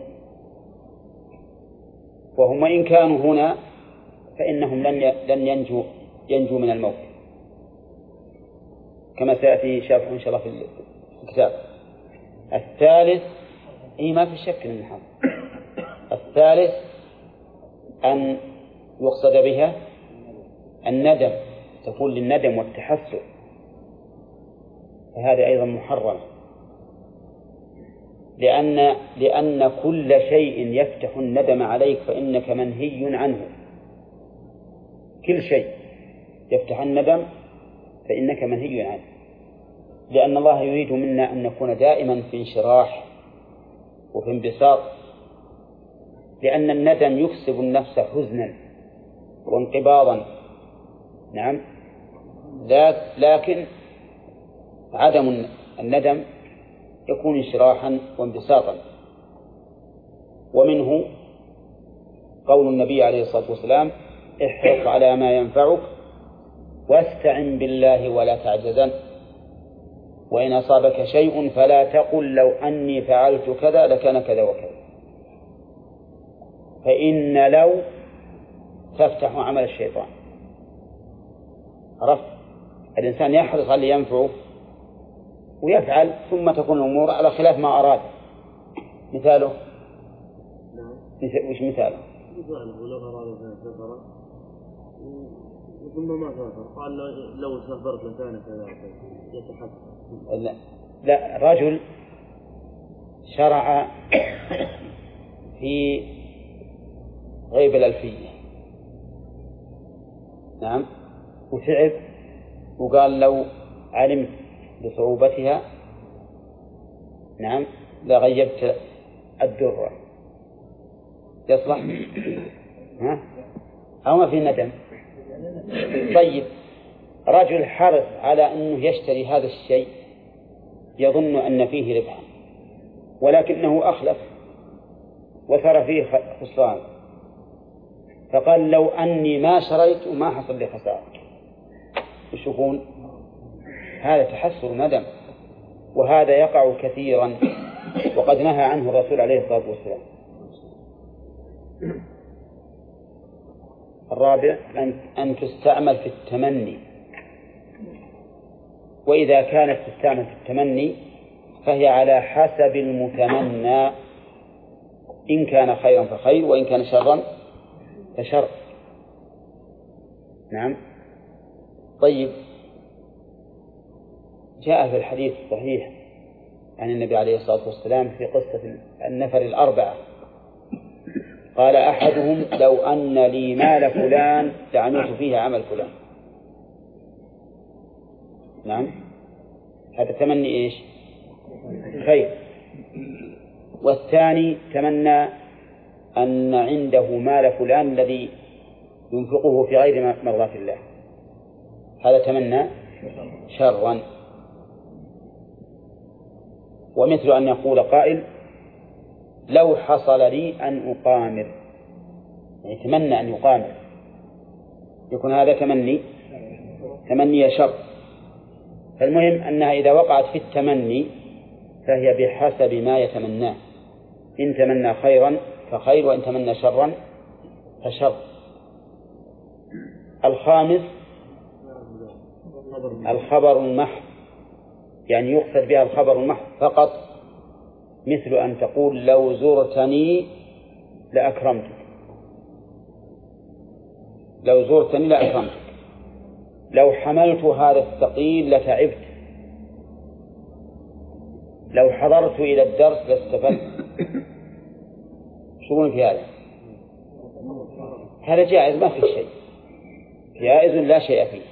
وهم إن كانوا هنا فإنهم لن لن ينجوا ينجوا من الموت كما سيأتي شرحه إن شاء الله في الكتاب. الثالث إيه ما في شك من الحظ. الثالث أن يقصد بها الندم، تكون للندم والتحسر، فهذا أيضا محرم، لأن لأن كل شيء يفتح الندم عليك فإنك منهي عنه. كل شيء يفتح الندم فإنك منهي عنه، لأن الله يريد منا أن نكون دائما في انشراح وفي انبساط، لأن الندم يكسب النفس حزنا وانقباضا. نعم، لكن عدم الندم يكون انشراحا وانبساطا. ومنه قول النبي عليه الصلاة والسلام: احرص على ما ينفعك واستعن بالله ولا تعجزن، وإن أصابك شيء فلا تقل لو أني فعلت كذا لكان كذا وكذا، فإن لو تفتح عمل الشيطان. عرفت؟ الإنسان يحرص على ينفعه ويفعل، ثم تكون الأمور على خلاف ما أراد. مثاله وش مثاله؟ لو أراد سفرا ثم ما سافر قال لو سافرت لكان كذا يتحسن. لا لا، رجل شرع في غيب الألفية، نعم، وتعب وقال لو علمت بصعوبتها نعم لغيبت الدرة، يصلح؟ ها؟ أو ما في ندم؟ طيب رجل حرص على أنه يشتري هذا الشيء يظن أن فيه ربحا، ولكنه أخلف وصار فيه خسران، فقال لو أني ما شريت وما حصل لي خسارة. وش يكون؟ هذا تحسر ندم، وهذا يقع كثيرا وقد نهى عنه الرسول عليه الصلاة والسلام. الرابع أن تستعمل في التمني، وإذا كانت تستعمل في التمني فهي على حسب المتمنى، إن كان خيرا فخير وإن كان شرا فشر. نعم. طيب جاء في الحديث الصحيح عن النبي عليه الصلاة والسلام في قصة النفر الأربعة، قال أحدهم لو أن لي مال فلان لعملت فيه عمل فلان. نعم، هذا تمني إيش؟ خير. والثاني تمنى أن عنده مال فلان الذي ينفقه في غير مرضاة الله، هذا تمنى شرا. ومثل أن يقول قائل لو حصل لي أن أقامر، يعني تمنى أن يقامر، يكون هذا تمني تمني شر. فالمهم أنها إذا وقعت في التمني فهي بحسب ما يتمناه، إن تمنى خيرا فخير وإن تمنى شرا فشر. الخامس الخبر المحض، يعني يقصد بها الخبر المحض فقط، مثل أن تقول لو زرتني لأكرمتك، لو زرتني لأكرمتك، لو حملت هذا الثقيل لتعبت، لو حضرت إلى الدرس لاستفدت. شو في هذا؟ هذا جائز ما في شيء، جائز لا شيء فيه.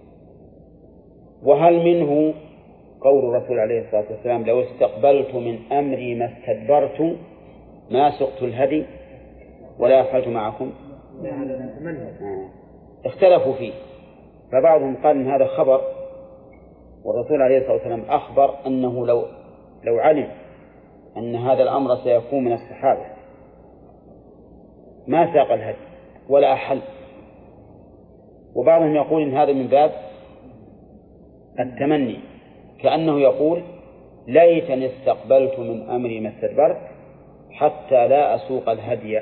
وهل منه قول الرسول عليه الصلاة والسلام لو استقبلت من أمري ما استدبرت ما سقت الهدي ولا أفعلت معكم؟ آه. اختلفوا فيه، فبعضهم قال إن هذا خبر، والرسول عليه الصلاة والسلام أخبر أنه لو لو علم أن هذا الأمر سيكون من الصحابة ما ساق الهدي ولا أحل. وبعضهم يقول إن هذا من باب التمني، كأنه يقول ليتني استقبلت من أمري ما استدبرت حتى لا أسوق الهدي.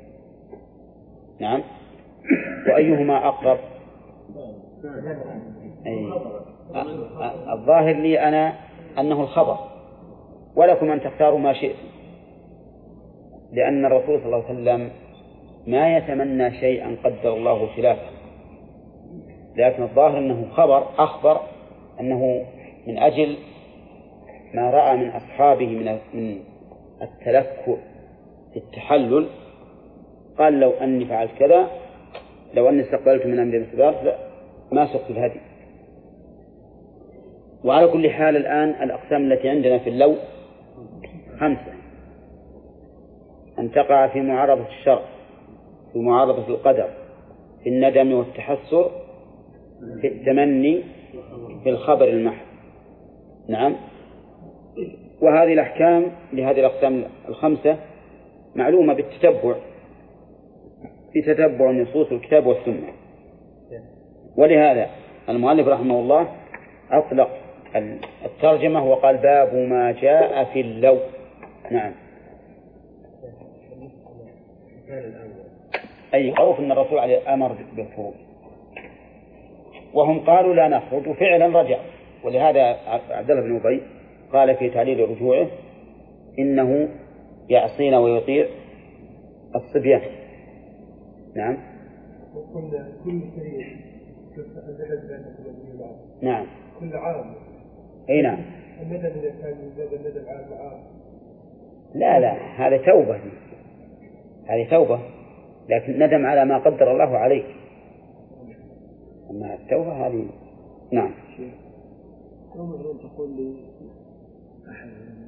نعم. وأيهما أقرب؟ أي. الظاهر لي أنا أنه الخبر، ولكم أن تختاروا ما شئتم، لأن الرسول صلى الله عليه وسلم ما يتمنى شيئا قدر الله خلافه، لكن الظاهر أنه خبر أخبر أنه من أجل ما رأى من أصحابه من التلكؤ في التحلل، قال لو أني فعلت كذا، لو أني استقبلت من أمر المستدار ما سقت الهدي. وعلى كل حال الآن الأقسام التي عندنا في اللو خمسة: أن تقع في معارضة الشرع، في معارضة القدر، في الندم والتحسر، في التمني، في الخبر المحض. نعم. وهذه الأحكام لهذه الأقسام الخمسة معلومة بالتتبع، بتتبع نصوص الكتاب والسنة. ولهذا المؤلف رحمه الله أطلق الترجمة وقال باب ما جاء في اللو. نعم. أي خوف أن الرسول عليه أمر بالخروج، وهم قالوا لا نخرج، وفعلا رجع. ولهذا عبد الله بن أبي قال في تعليل رجوعه إنه يعصينا ويطيع الصبيان. نعم. كل شيء نعم. كل عام. أي نعم. الندم إذا كان يزداد الندم عام عام. لا لا، هذا توبة، هذه توبة، لكن ندم على ما قدر الله عليك. أما التوبة هذه نعم. لو مثلا تقول لي أحد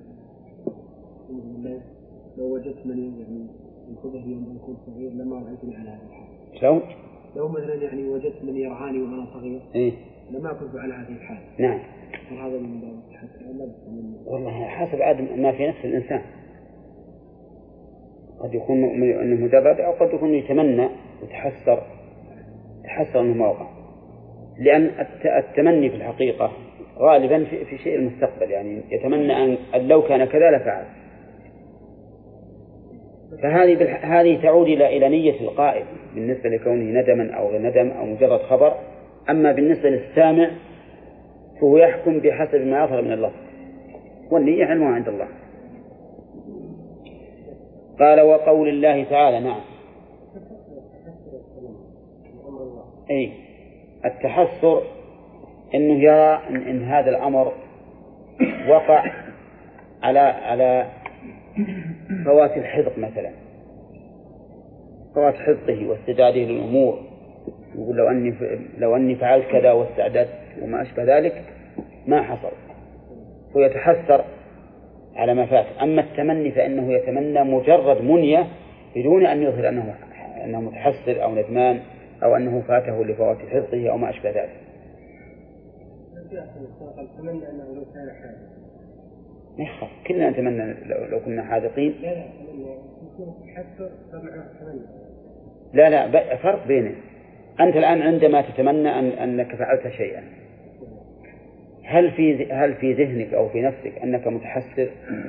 لو وجدت من يعني ينتبه لي أن أكون صغير لما رأيتني على هذا الحال. شلون؟ لو مثلا يعني وجدت من يرعاني وأنا صغير إيه؟ لما كنت على هذه الحال. نعم. وهذا من باب التحسر ولا من والله حسب عاد ما في نفس الإنسان، قد يكون أنه مجرد، أو قد يكون يتمنى وتحسر تحسر أنه ما وقع، لأن التمني في الحقيقة غالبا في, في شيء المستقبل، يعني يتمنى أن لو كان كذا لفعل. فهذه هذه تعود إلى إلى نية القائل بالنسبة لكونه ندما أو غير ندم أو مجرد خبر. أما بالنسبة للسامع فهو يحكم بحسب ما يظهر من اللفظ، والنية علمها عند الله. قال وقول الله تعالى. نعم. أي التحسر إنه يرى إن, إن هذا الأمر وقع على على فوات الحذق مثلا، فوات حذقه واستعداده للأمور، يقول لو أني لو أني فعلت كذا واستعددت وما أشبه ذلك ما حصل، ويتحسر على ما فات. أما التمني فإنه يتمنى مجرد منية بدون أن يظهر أنه أنه متحسر أو ندمان أو أنه فاته لفوات حفظه أو ما أشبه ذلك. أتمنى أنه لو كان حاذق. نخاف كلنا نتمنى لو, لو كنا حاذقين. لا لا يكون تحسر فمعناه تمنى. لا لا، فرق بينه. أنت الآن عندما تتمنى أن أنك فعلت شيئا، هل في هل في ذهنك أو في نفسك أنك متحسر؟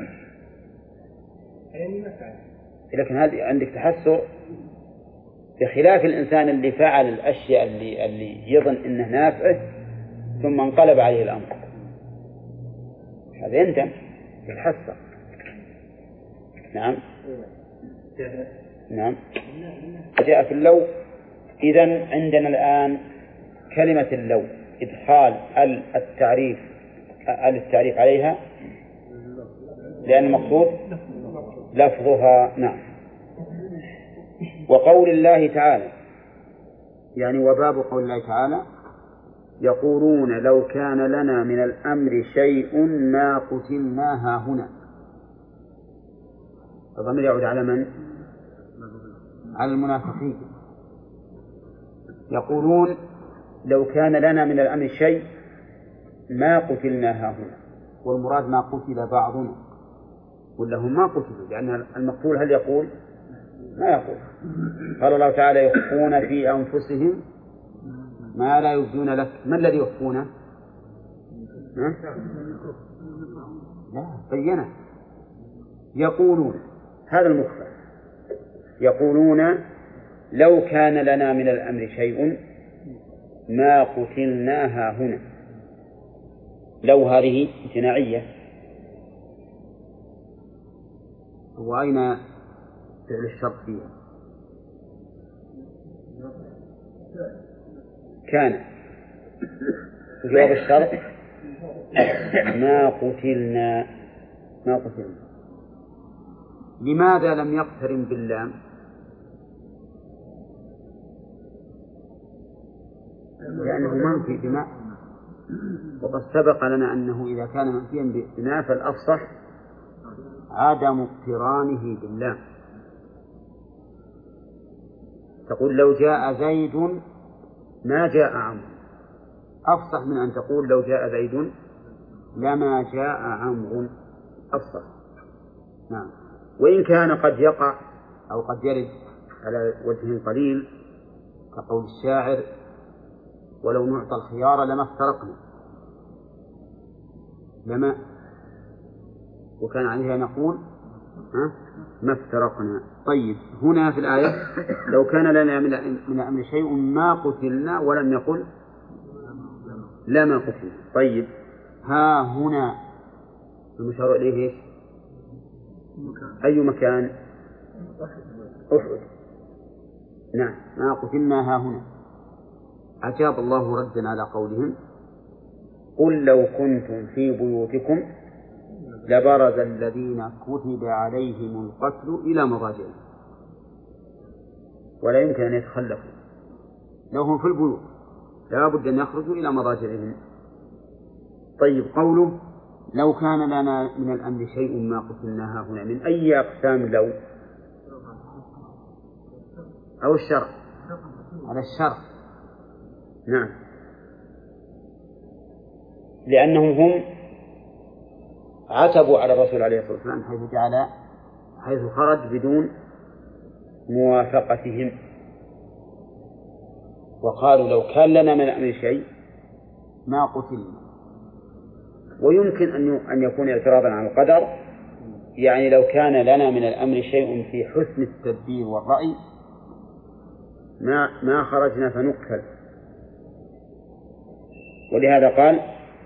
يعني ما فعل. لكن هل عندك تحسر؟ بخلاف الإنسان اللي فعل الأشياء اللي اللي يظن إنه نافعه ثم انقلب عليه الأمر، هذا يندم يتحسر. نعم نعم جاء في اللو. إذن عندنا الآن كلمة اللو إدخال التعريف التعريف عليها لأن المقصود لفظها. نعم. وقول الله تعالى يعني وباب قول الله تعالى يقولون لو كان لنا من الأمر شيء ما قتلنا هاهنا. الضمير يعود على من؟ على المنافقين. يقولون لو كان لنا من الأمر شيء ما قتلنا هاهنا، والمراد ما قتل بعضنا، ولا هم ما قتلوا، لأن المقتول هل يقول؟ ما يقول. قال الله تعالى يخفون في أنفسهم ما لا يبدون لك. ما الذي يخفونه؟ لا بينه. يقولون هذا المخفى، يقولون لو كان لنا من الأمر شيء ما قتلناها هنا. لو هذه امتناعية، وأين فعل الشرط فيها؟ كان جواب الشرط ما قتلنا ما قتلنا. لماذا لم يقترن باللام؟ لأنه منفي بما، وقد سبق لنا أنه إذا كان منفيا بما فالأفصح عدم اقترانه باللام. تقول لو جاء زيد ما جاء عمرو، أفصح من أن تقول لو جاء زيد لما جاء عمرو، أفصح. نعم. وإن كان قد يقع أو قد يرد على وجه قليل كقول الشاعر ولو نعطى الخيار لما افترقنا، لما، وكان عليها نقول ها ما افترقنا. طيب هنا في الآية لو كان لنا من الأمر شيء ما قتلنا، ولم يقل لما قتلنا. طيب ها هنا المشار إليه إيش؟ أي مكان؟ أحد. نعم ما قتلنا ها هنا. أجاب الله ردا على قولهم قل لو كنتم في بيوتكم لبرز الذين كتب عليهم القتل إلى مضاجعهم، ولا يمكن أن يتخلفوا. لو هم في البيوت لا بد أن يخرجوا إلى مضاجعهم. طيب قوله لو كان لنا من الأمر شيء ما قتلناها هنا، من أي أقسام لو؟ أو الشر؟ على الشر. نعم، لأنهم هم عتبوا على الرسول عليه الصلاة والسلام حيث جعل حيث خرج بدون موافقتهم، وقالوا لو كان لنا من الأمر شيء ما قتلنا. ويمكن أن يكون اعتراضا عن القدر، يعني لو كان لنا من الأمر شيء في حسن التدبير والرأي ما ما خرجنا فنقتل. ولهذا قال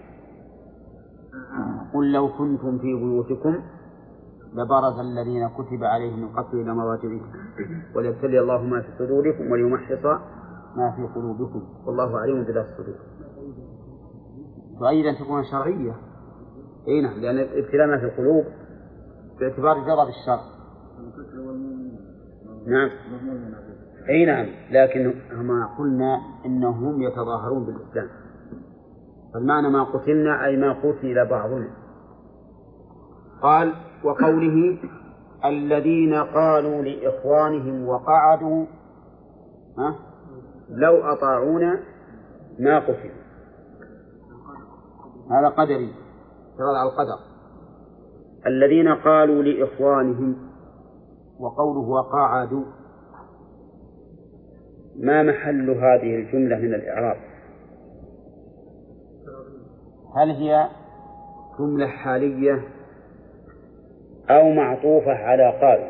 قل لو كنتم في بيوتكم لبرز الذين كتب عليهم القتل إلى مضاجعهم وليبتلي الله ما في صدوركم وليمحص ما في قلوبكم والله عليم بذات الصدور. وأيضا تكون شرعية. أي نعم، لأن ابتلاء ما في القلوب باعتبار جرد الشر. نعم أي نعم، لكن ما قلنا إنهم يتظاهرون بالإسلام، فالمعنى ما قتلنا أي ما قتل بعضنا. قال وقوله الذين قالوا لإخوانهم وقعدوا ها لو أطاعونا ما قتلوا، هذا قدري اعتراض على القدر. الذين قالوا لإخوانهم، وقوله وقعدوا ما محل هذه الجملة من الإعراب؟ هل هي جملة حالية أو معطوفة على قالوا؟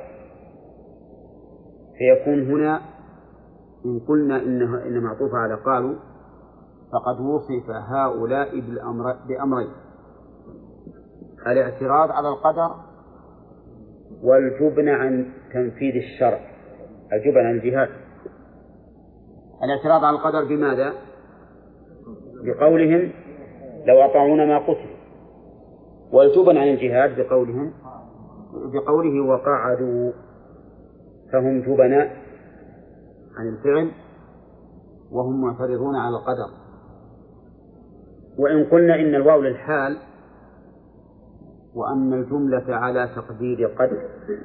فيكون هنا إن قلنا إنها إن معطوفة على قالوا فقد وصف هؤلاء بالأمر بأمرين: الاعتراض على القدر والجبن عن تنفيذ الشرع، الجبن عن الجهاد. الاعتراض على القدر بماذا؟ بقولهم لو أطاعونا ما قتل، والجبن عن الجهاد بقولهم بقوله وقعدوا، فهم جبناء عن الفعل وهم معترضون على القدر. وإن قلنا إن الواو للحال وأن الجملة على تقدير قد،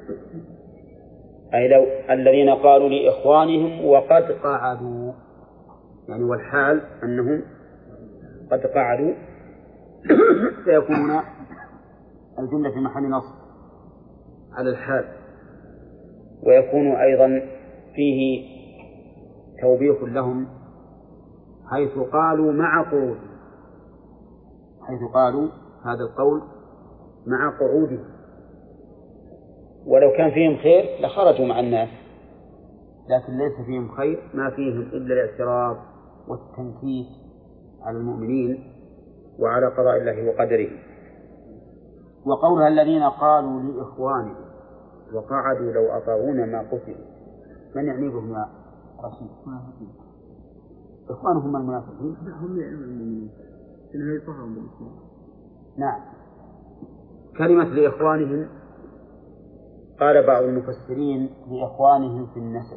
أي لو الذين قالوا لإخوانهم وقد قعدوا، يعني والحال أنهم قد قعدوا، سيكون الجملة في محل نصب على الحال. ويكون أيضا فيه توبيخ لهم حيث قالوا مع قعود، حيث قالوا هذا القول مع قعوده، ولو كان فيهم خير لخرجوا مع الناس، لكن ليس فيهم خير، ما فيهم إلا الاعتراض والتنكيت على المؤمنين وعلى قضاء الله وقدره. وقولها الذين قالوا لإخوانهم وقعدوا لو أطاعونا ما قتلوا، من يعني بهم يا رشيد؟ إخوانهم المنافقين هم المؤمنين إنه يطهرون بالإسلام. نعم. كلمة لإخوانهم قال بعض المفسرين لإخوانهم في النسب،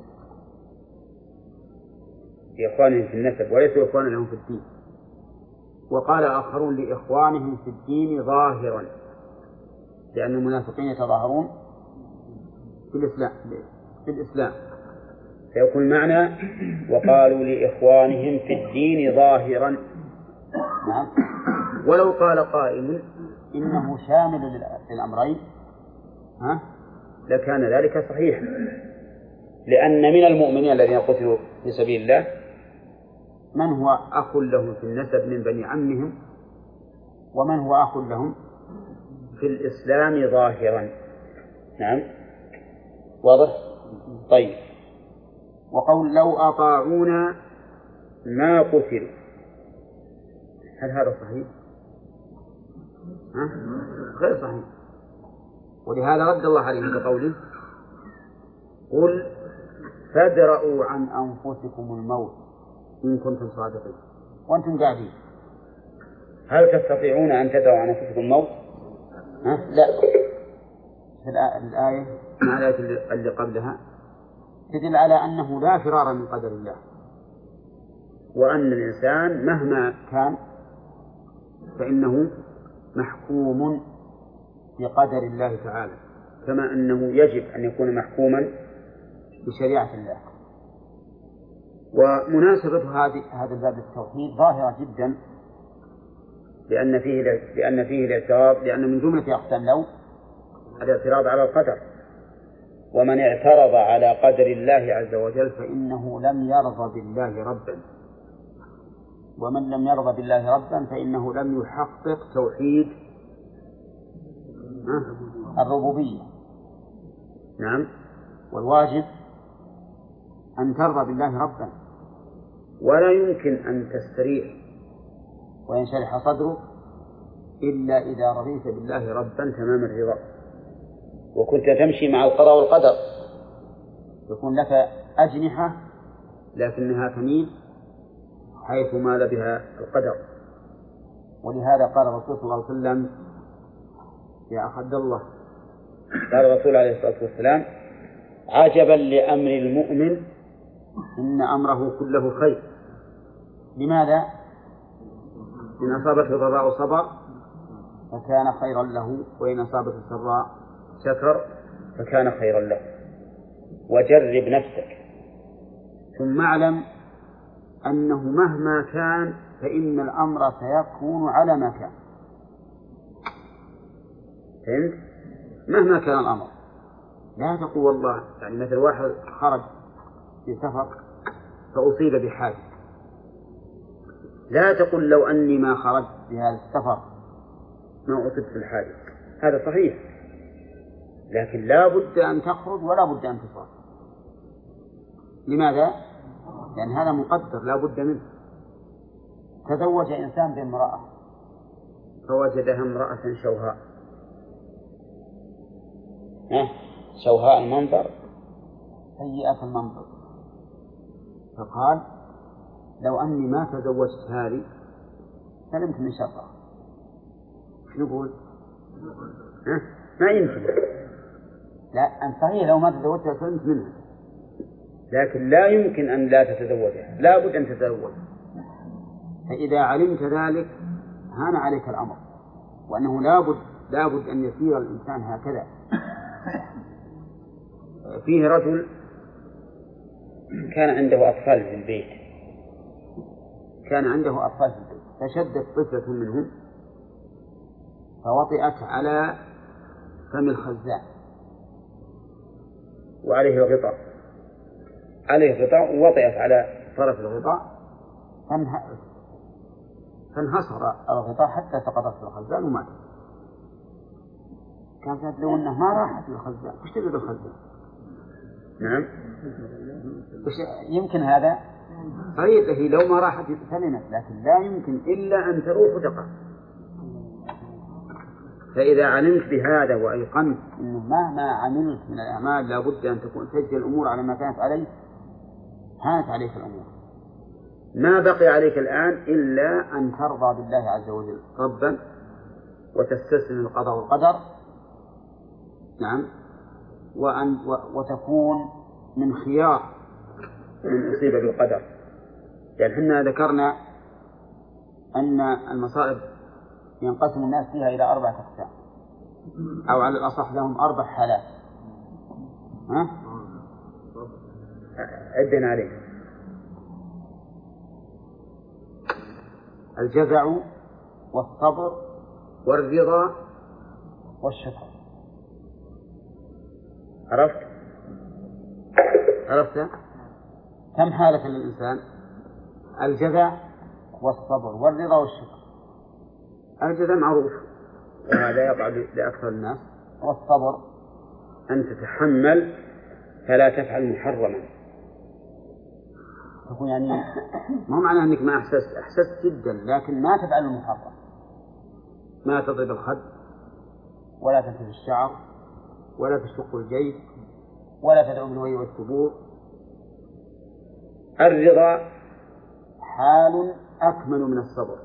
لإخوانهم في النسب وليسوا إخوانا لهم في الدين. وقال آخرون لإخوانهم في الدين ظاهرا، لأن المنافقين يتظاهرون في الإسلام في الإسلام فيكون معنى وقالوا لإخوانهم في الدين ظاهرا. نعم. ولو قال قائل إنه شامل للأمرين ها لكان ذلك صحيحا، لأن من المؤمنين الذين قتلوا في سبيل الله من هو أخ لهم في النسب من بني عمهم، ومن هو أخ لهم في الإسلام ظاهرا. نعم واضح. طيب. وقول لو أطاعونا ما قتلوا، هل هذا صحيح؟ ها؟ غير صحيح. ولهذا رد الله عليه بقوله قل فادرءوا عن أنفسكم الموت إن كنتم صادقين. وأنتم قاعدين، هل تستطيعون أن تدروا عن أنفسكم الموت؟ ها؟ لا. الآية مع الآية اللي قبلها تدل على أنه لا فرار من قدر الله، وأن الإنسان مهما كان فإنه محكوم بقدر الله تعالى، كما أنه يجب أن يكون محكوما بشريعة الله. ومناسبة هذه هذا الباب للتوحيد ظاهرة جدا، لأن فيه لأن فيه الاعتراض، لأن من جملة أقسام لو الاعتراض على القدر، ومن اعترض على قدر الله عز وجل فإنه لم يرضى بالله ربا، ومن لم يرضى بالله ربا فإنه لم يحقق توحيد الربوبية. نعم. والواجب أن ترضى بالله ربا، ولا يمكن أن تستريح وينشرح صدرك إلا إذا رضيت بالله ربا تمام الرضا، وكنت تمشي مع القضاء والقدر، يكون لك أجنحة لكنها تميل حيث مال بها القدر. ولهذا قال الرسول صلى الله عليه وسلم يا أخ عبد الله، قال الرسول عليه الصلاة والسلام عجبا لأمر المؤمن إن أمره كله خير. لماذا؟ إن أصابته ضراء صبر فكان خيرا له، وإن أصابته سراء شكر فكان خيرا له. وجرب نفسك ثم اعلم أنه مهما كان فإن الأمر سيكون على ما كان. فهمت؟ مهما كان الأمر، لا تقول والله، يعني مثل واحد خرج في سفر فأصيب بحادث، لا تقل لو أني ما خرجت في هذا السفر ما أصبت في الحادث. هذا صحيح، لكن لا بد أن تخرج ولا بد أن تصاب. لماذا؟ لأن هذا مقدر لا بد منه. تزوج إنسان بامرأة فوجدها امرأة شوهاء شوهاء المنظر سيئة المنظر، فقال لو أني ما تزوجت هذه سلمت من شرها. شو نقول؟ ما يمكن. لا، أن صحيح لو ما تزوجتها سلمت منها، لكن لا يمكن أن لا تتزوجها، لا بد أن تتزوجها. فإذا علمت ذلك هان عليك الأمر، وأنه لا بد لا بد أن يسير الإنسان هكذا. فيه رجل كان عنده أطفال في البيت كان عنده أطفال في البيت فشدت طفلة منهم فوطئت على فم الخزان وعليه الغطاء عليه غطاء ووطئت على طرف الغطاء فانحصر الغطاء حتى سقطت في الخزان وماتت. كانت لو أنه ما راحت للخزان وش تبي بالخزان؟ نعم يمكن هذا طيب، هي لو ما راحت سلمت، لكن لا يمكن إلا أن تروح وتقع. فإذا علمت بهذا وأيقنت أنه مهما عملت من الأعمال لا بد أن تكون تجري الأمور على ما كانت عليه، هانت عليك الأمور. ما بقي عليك الآن إلا أن ترضى بالله عز وجل ربا وتستسلم القضاء والقدر. نعم، وأن وتكون من خيار من أصيب بالقدر. يعني حنا ذكرنا أن المصائب ينقسم الناس فيها إلى أربعة أقسام، أو على الأصح لهم أربع حالات. ها؟ عدنا عليه: الجزع والصبر والرضا والشكر. عرفت؟ عرفت؟ كم حالة للإنسان؟ الجزع والصبر والرضا والشكر. الجزع معروف وهذا يقع لأكثر الناس، والصبر أن تتحمل فلا تفعل محرما. تقول يعني ما معنى أنك ما أحسست، أحسست جدا لكن ما تفعل المحرم، ما تضرب الخد ولا تنتف الشعر ولا تشق الجيب ولا تدعو بالوي والثبور. الرضا حال أكمل من الصبر.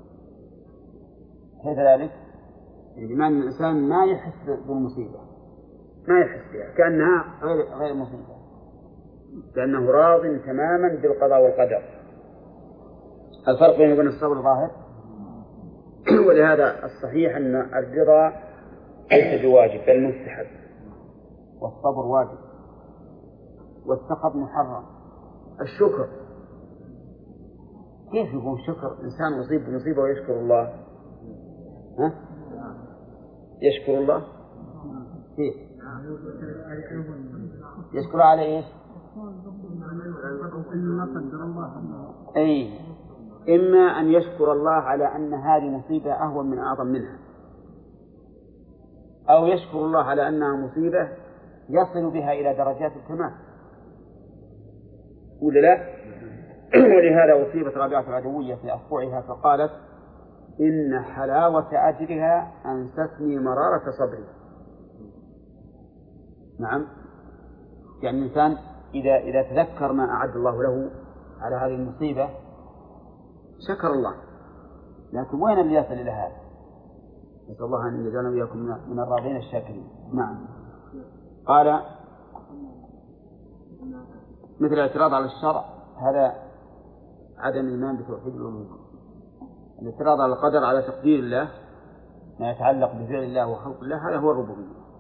كيف ذلك؟ بمعنى الإنسان ما يحس بالمصيبة، ما يحس بها كأنها غير غير مصيبة، لأنه راض تماما بالقضاء والقدر. الفرق بين وبين الصبر ظاهر. ولهذا الصحيح أن الرضا ليس بواجب بل مستحب، والصبر واجب، والسخط محرم. الشكر كيف يكون شكر؟ إنسان يصيب بمصيبة ويشكر الله. ها؟ يشكر الله كيف؟ يشكر على إيش؟ أي إما أن يشكر الله على أن هذه مصيبة أهون من أعظم منها، أو يشكر الله على أنها مصيبة يصل بها إلى درجات الكمال، ولا لا؟ ولهذا أصيبت رابعة العدوية في أصبعها فقالت: إن حلاوة أجرها أنستني مرارة صبري. نعم، يعني الإنسان إذا إذا تذكر ما أعد الله له على هذه المصيبة شكر الله، لكن وين اللي يصل إلى هذا؟ نسأل الله أن يجعلنا وإياكم من الراضين الشاكرين. نعم. قال: مثل الاعتراض على الشرع هذا عدم الإيمان بتوحيد الربوبية. الاعتراض على القدر على تقدير الله ما يتعلق بفعل الله وخلق الله هذا هو الربوبية.